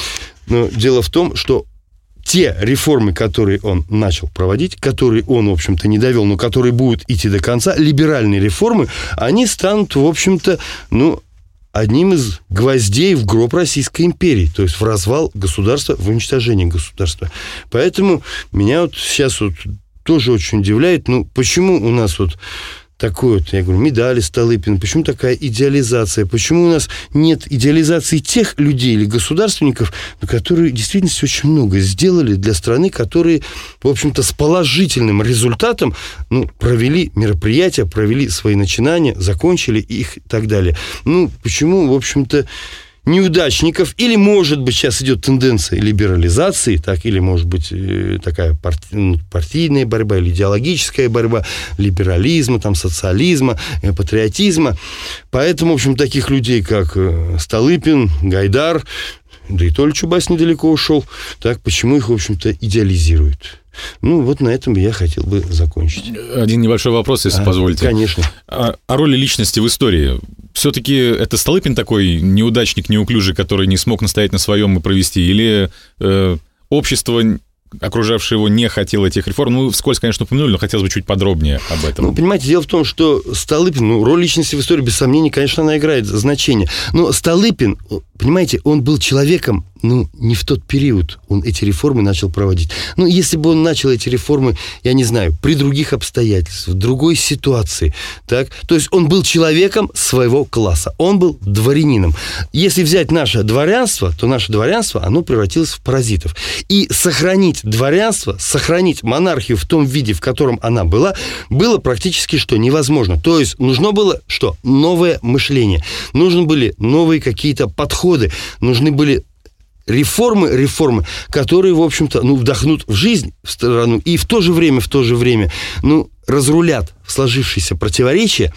Но дело в том, что те реформы, которые он начал проводить, которые он, в общем-то, не довел, но которые будут идти до конца, либеральные реформы, они станут, в общем-то, ну, одним из гвоздей в гроб Российской империи, то есть в развал государства, в уничтожение государства. Поэтому меня вот сейчас вот тоже очень удивляет, ну, почему у нас вот такой вот, я говорю, медали Столыпина, почему такая идеализация, почему у нас нет идеализации тех людей или государственников, которые действительно очень много сделали для страны, которые, в общем-то, с положительным результатом, ну, провели мероприятия, провели свои начинания, закончили их и так далее. Ну, почему, в общем-то, неудачников, или, может быть, сейчас идет тенденция либерализации, так, или, может быть, такая парти, партийная борьба, или идеологическая борьба, либерализма, там, социализма, патриотизма. Поэтому, в общем, таких людей, как Столыпин, Гайдар, да и Толя Чубайс недалеко ушел, так, почему их, в общем-то, идеализируют? Ну, вот на этом я хотел бы закончить. Один небольшой вопрос, если а, позволите. Конечно. О, о роли личности в истории. Все-таки это Столыпин такой неудачник, неуклюжий, который не смог настоять на своем и провести? Или э, общество, окружавшее его, не хотело этих реформ? Ну, вскользь, конечно, упомянули, но хотелось бы чуть подробнее об этом. Ну, понимаете, дело в том, что Столыпин, ну, роль личности в истории, без сомнений, конечно, она играет значение. Но Столыпин, понимаете, он был человеком, ну, не в тот период он эти реформы начал проводить. Ну, если бы он начал эти реформы, я не знаю, при других обстоятельствах, в другой ситуации, так, то есть он был человеком своего класса, он был дворянином. Если взять наше дворянство, то наше дворянство, оно превратилось в паразитов. И сохранить дворянство, сохранить монархию в том виде, в котором она была, было практически что невозможно. То есть нужно было что? Новое мышление. Нужны были новые какие-то подходы, нужны были реформы, реформы, которые, в общем-то, ну, вдохнут в жизнь в страну и в то же время, в то же время, ну, разрулят сложившиеся противоречия.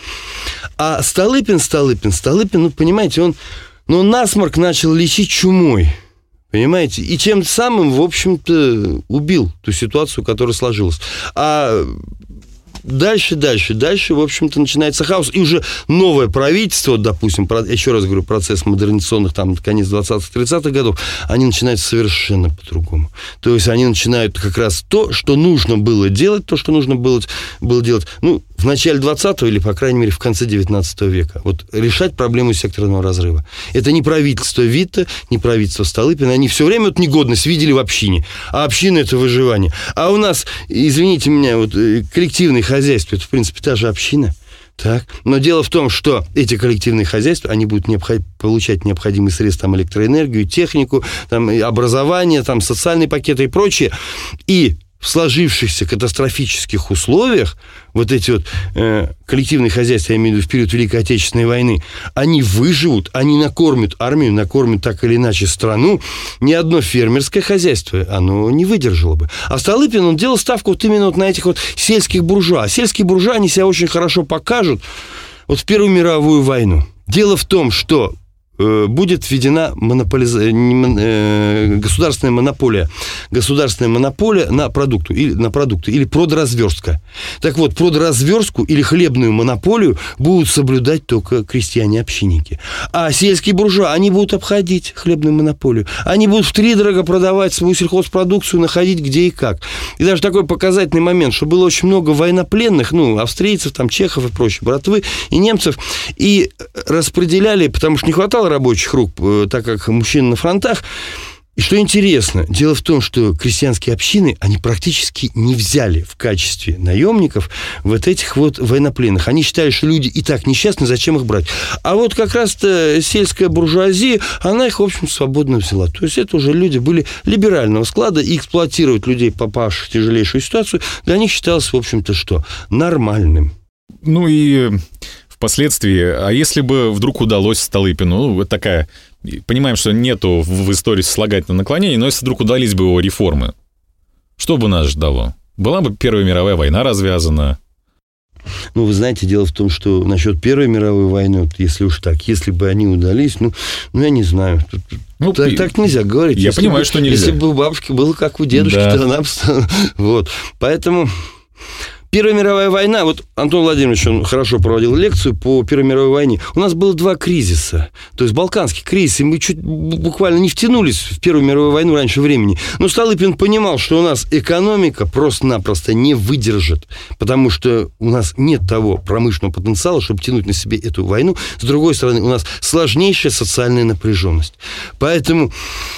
А Столыпин, Столыпин, Столыпин, ну, понимаете, он, ну, насморк начал лечить чумой, понимаете, и тем самым, в общем-то, убил ту ситуацию, которая сложилась. А Дальше, дальше, дальше, в общем-то, начинается хаос. И уже новое правительство, допустим, еще раз говорю, процесс модернизационных, там, конец двадцатых-тридцатых годов, они начинают совершенно по-другому. То есть они начинают как раз то, что нужно было делать, то, что нужно было, было делать, ну, в начале двадцатого или, по крайней мере, в конце девятнадцатого века. Вот решать проблему секторного разрыва. Это не правительство Витте, не правительство Столыпина. Они все время вот негодность видели в общине. А община – это выживание. А у нас, извините меня, вот коллективные хозяйства – это, в принципе, та же община. Так. Но дело в том, что эти коллективные хозяйства, они будут необход... получать необходимые средства, там, электроэнергию, технику, там, образование, там, социальные пакеты и прочее. И в сложившихся катастрофических условиях вот эти вот э, коллективные хозяйства, я имею в виду в период Великой Отечественной войны, они выживут, они накормят армию, накормят так или иначе страну. Ни одно фермерское хозяйство, оно не выдержало бы. А Столыпин, он делал ставку вот именно вот на этих вот сельских буржуа. А сельские буржуа, они себя очень хорошо покажут вот в Первую мировую войну. Дело в том, что будет введена монополиз... государственная монополия, государственная монополия на продукты, или, на продукты, или продразверстка. Так вот, продразверстку или хлебную монополию будут соблюдать только крестьяне-общинники. А сельские буржуа, они будут обходить хлебную монополию. Они будут втридорого продавать свою сельхозпродукцию, находить где и как. И даже такой показательный момент, что было очень много военнопленных, ну, австрийцев, там, чехов и прочей братвы, и немцев, и распределяли, потому что не хватало рабочих рук, так как мужчины на фронтах, И что интересно, дело в том, что крестьянские общины, они практически не взяли в качестве наемников вот этих вот военнопленных. Они считали, что люди и так несчастны, зачем их брать. А вот как раз-то сельская буржуазия, она их, в общем, свободно взяла. То есть это уже люди были либерального склада, и эксплуатировать людей, попавших в тяжелейшую ситуацию, для них считалось, в общем-то, что? Нормальным. Ну и впоследствии, а если бы вдруг удалось Столыпину, ну, вот такая... Понимаем, что нету в истории сослагательного наклонения, но если вдруг удались бы его реформы, что бы нас ждало? Была бы Первая мировая война развязана? Ну, вы знаете, дело в том, что насчет Первой мировой войны, вот, если уж так, если бы они удались, ну, ну я не знаю. Тут, ну, так, и... так нельзя говорить. Я если понимаю, бы, что нельзя. Если бы у бабушки было как у дедушки, да. то она... Вот. Поэтому... Первая мировая война, вот Антон Владимирович, он хорошо проводил лекцию по Первой мировой войне. У нас было два кризиса, то есть Балканский кризис, и мы чуть буквально не втянулись в Первую мировую войну раньше времени. Но Столыпин понимал, что у нас экономика просто-напросто не выдержит, потому что у нас нет того промышленного потенциала, чтобы тянуть на себе эту войну. С другой стороны, у нас сложнейшая социальная напряженность. Поэтому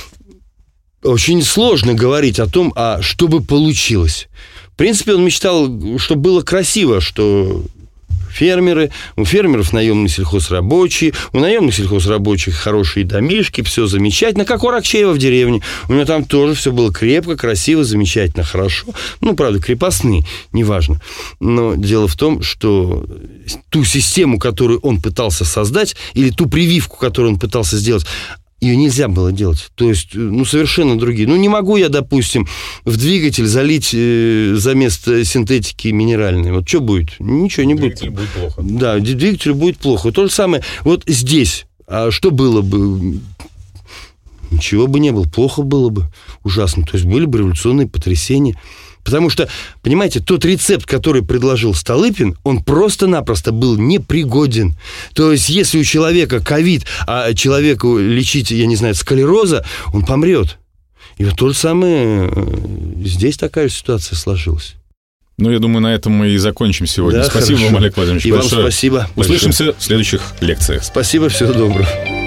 очень сложно говорить о том, а что бы получилось. В принципе, он мечтал, чтобы было красиво, что фермеры, у фермеров наемные сельхозрабочие, у наемных сельхозрабочих хорошие домишки, все замечательно, как у Аракчеева в деревне. У него там тоже все было крепко, красиво, замечательно, хорошо. Ну, правда, крепостные, неважно. Но дело в том, что ту систему, которую он пытался создать, или ту прививку, которую он пытался сделать, ее нельзя было делать. То есть, ну, совершенно другие. Ну, не могу я, допустим, в двигатель залить э, за место синтетики минеральной. Вот что будет? Ничего не будет. Двигатель будет плохо. Да, двигателю будет плохо. То же самое вот здесь. А что было бы? Ничего бы не было. Плохо было бы. Ужасно. То есть, были бы революционные потрясения. Потому что, понимаете, тот рецепт, который предложил Столыпин, он просто-напросто был непригоден. То есть, если у человека ковид, а человеку лечить, я не знаю, склероза, он помрет. И вот то же самое здесь такая же ситуация сложилась. Ну, я думаю, на этом мы и закончим сегодня. Да, спасибо хорошо. вам, Олег Владимирович, и большое. вам спасибо. Услышимся большое. в следующих лекциях. Спасибо, всего доброго.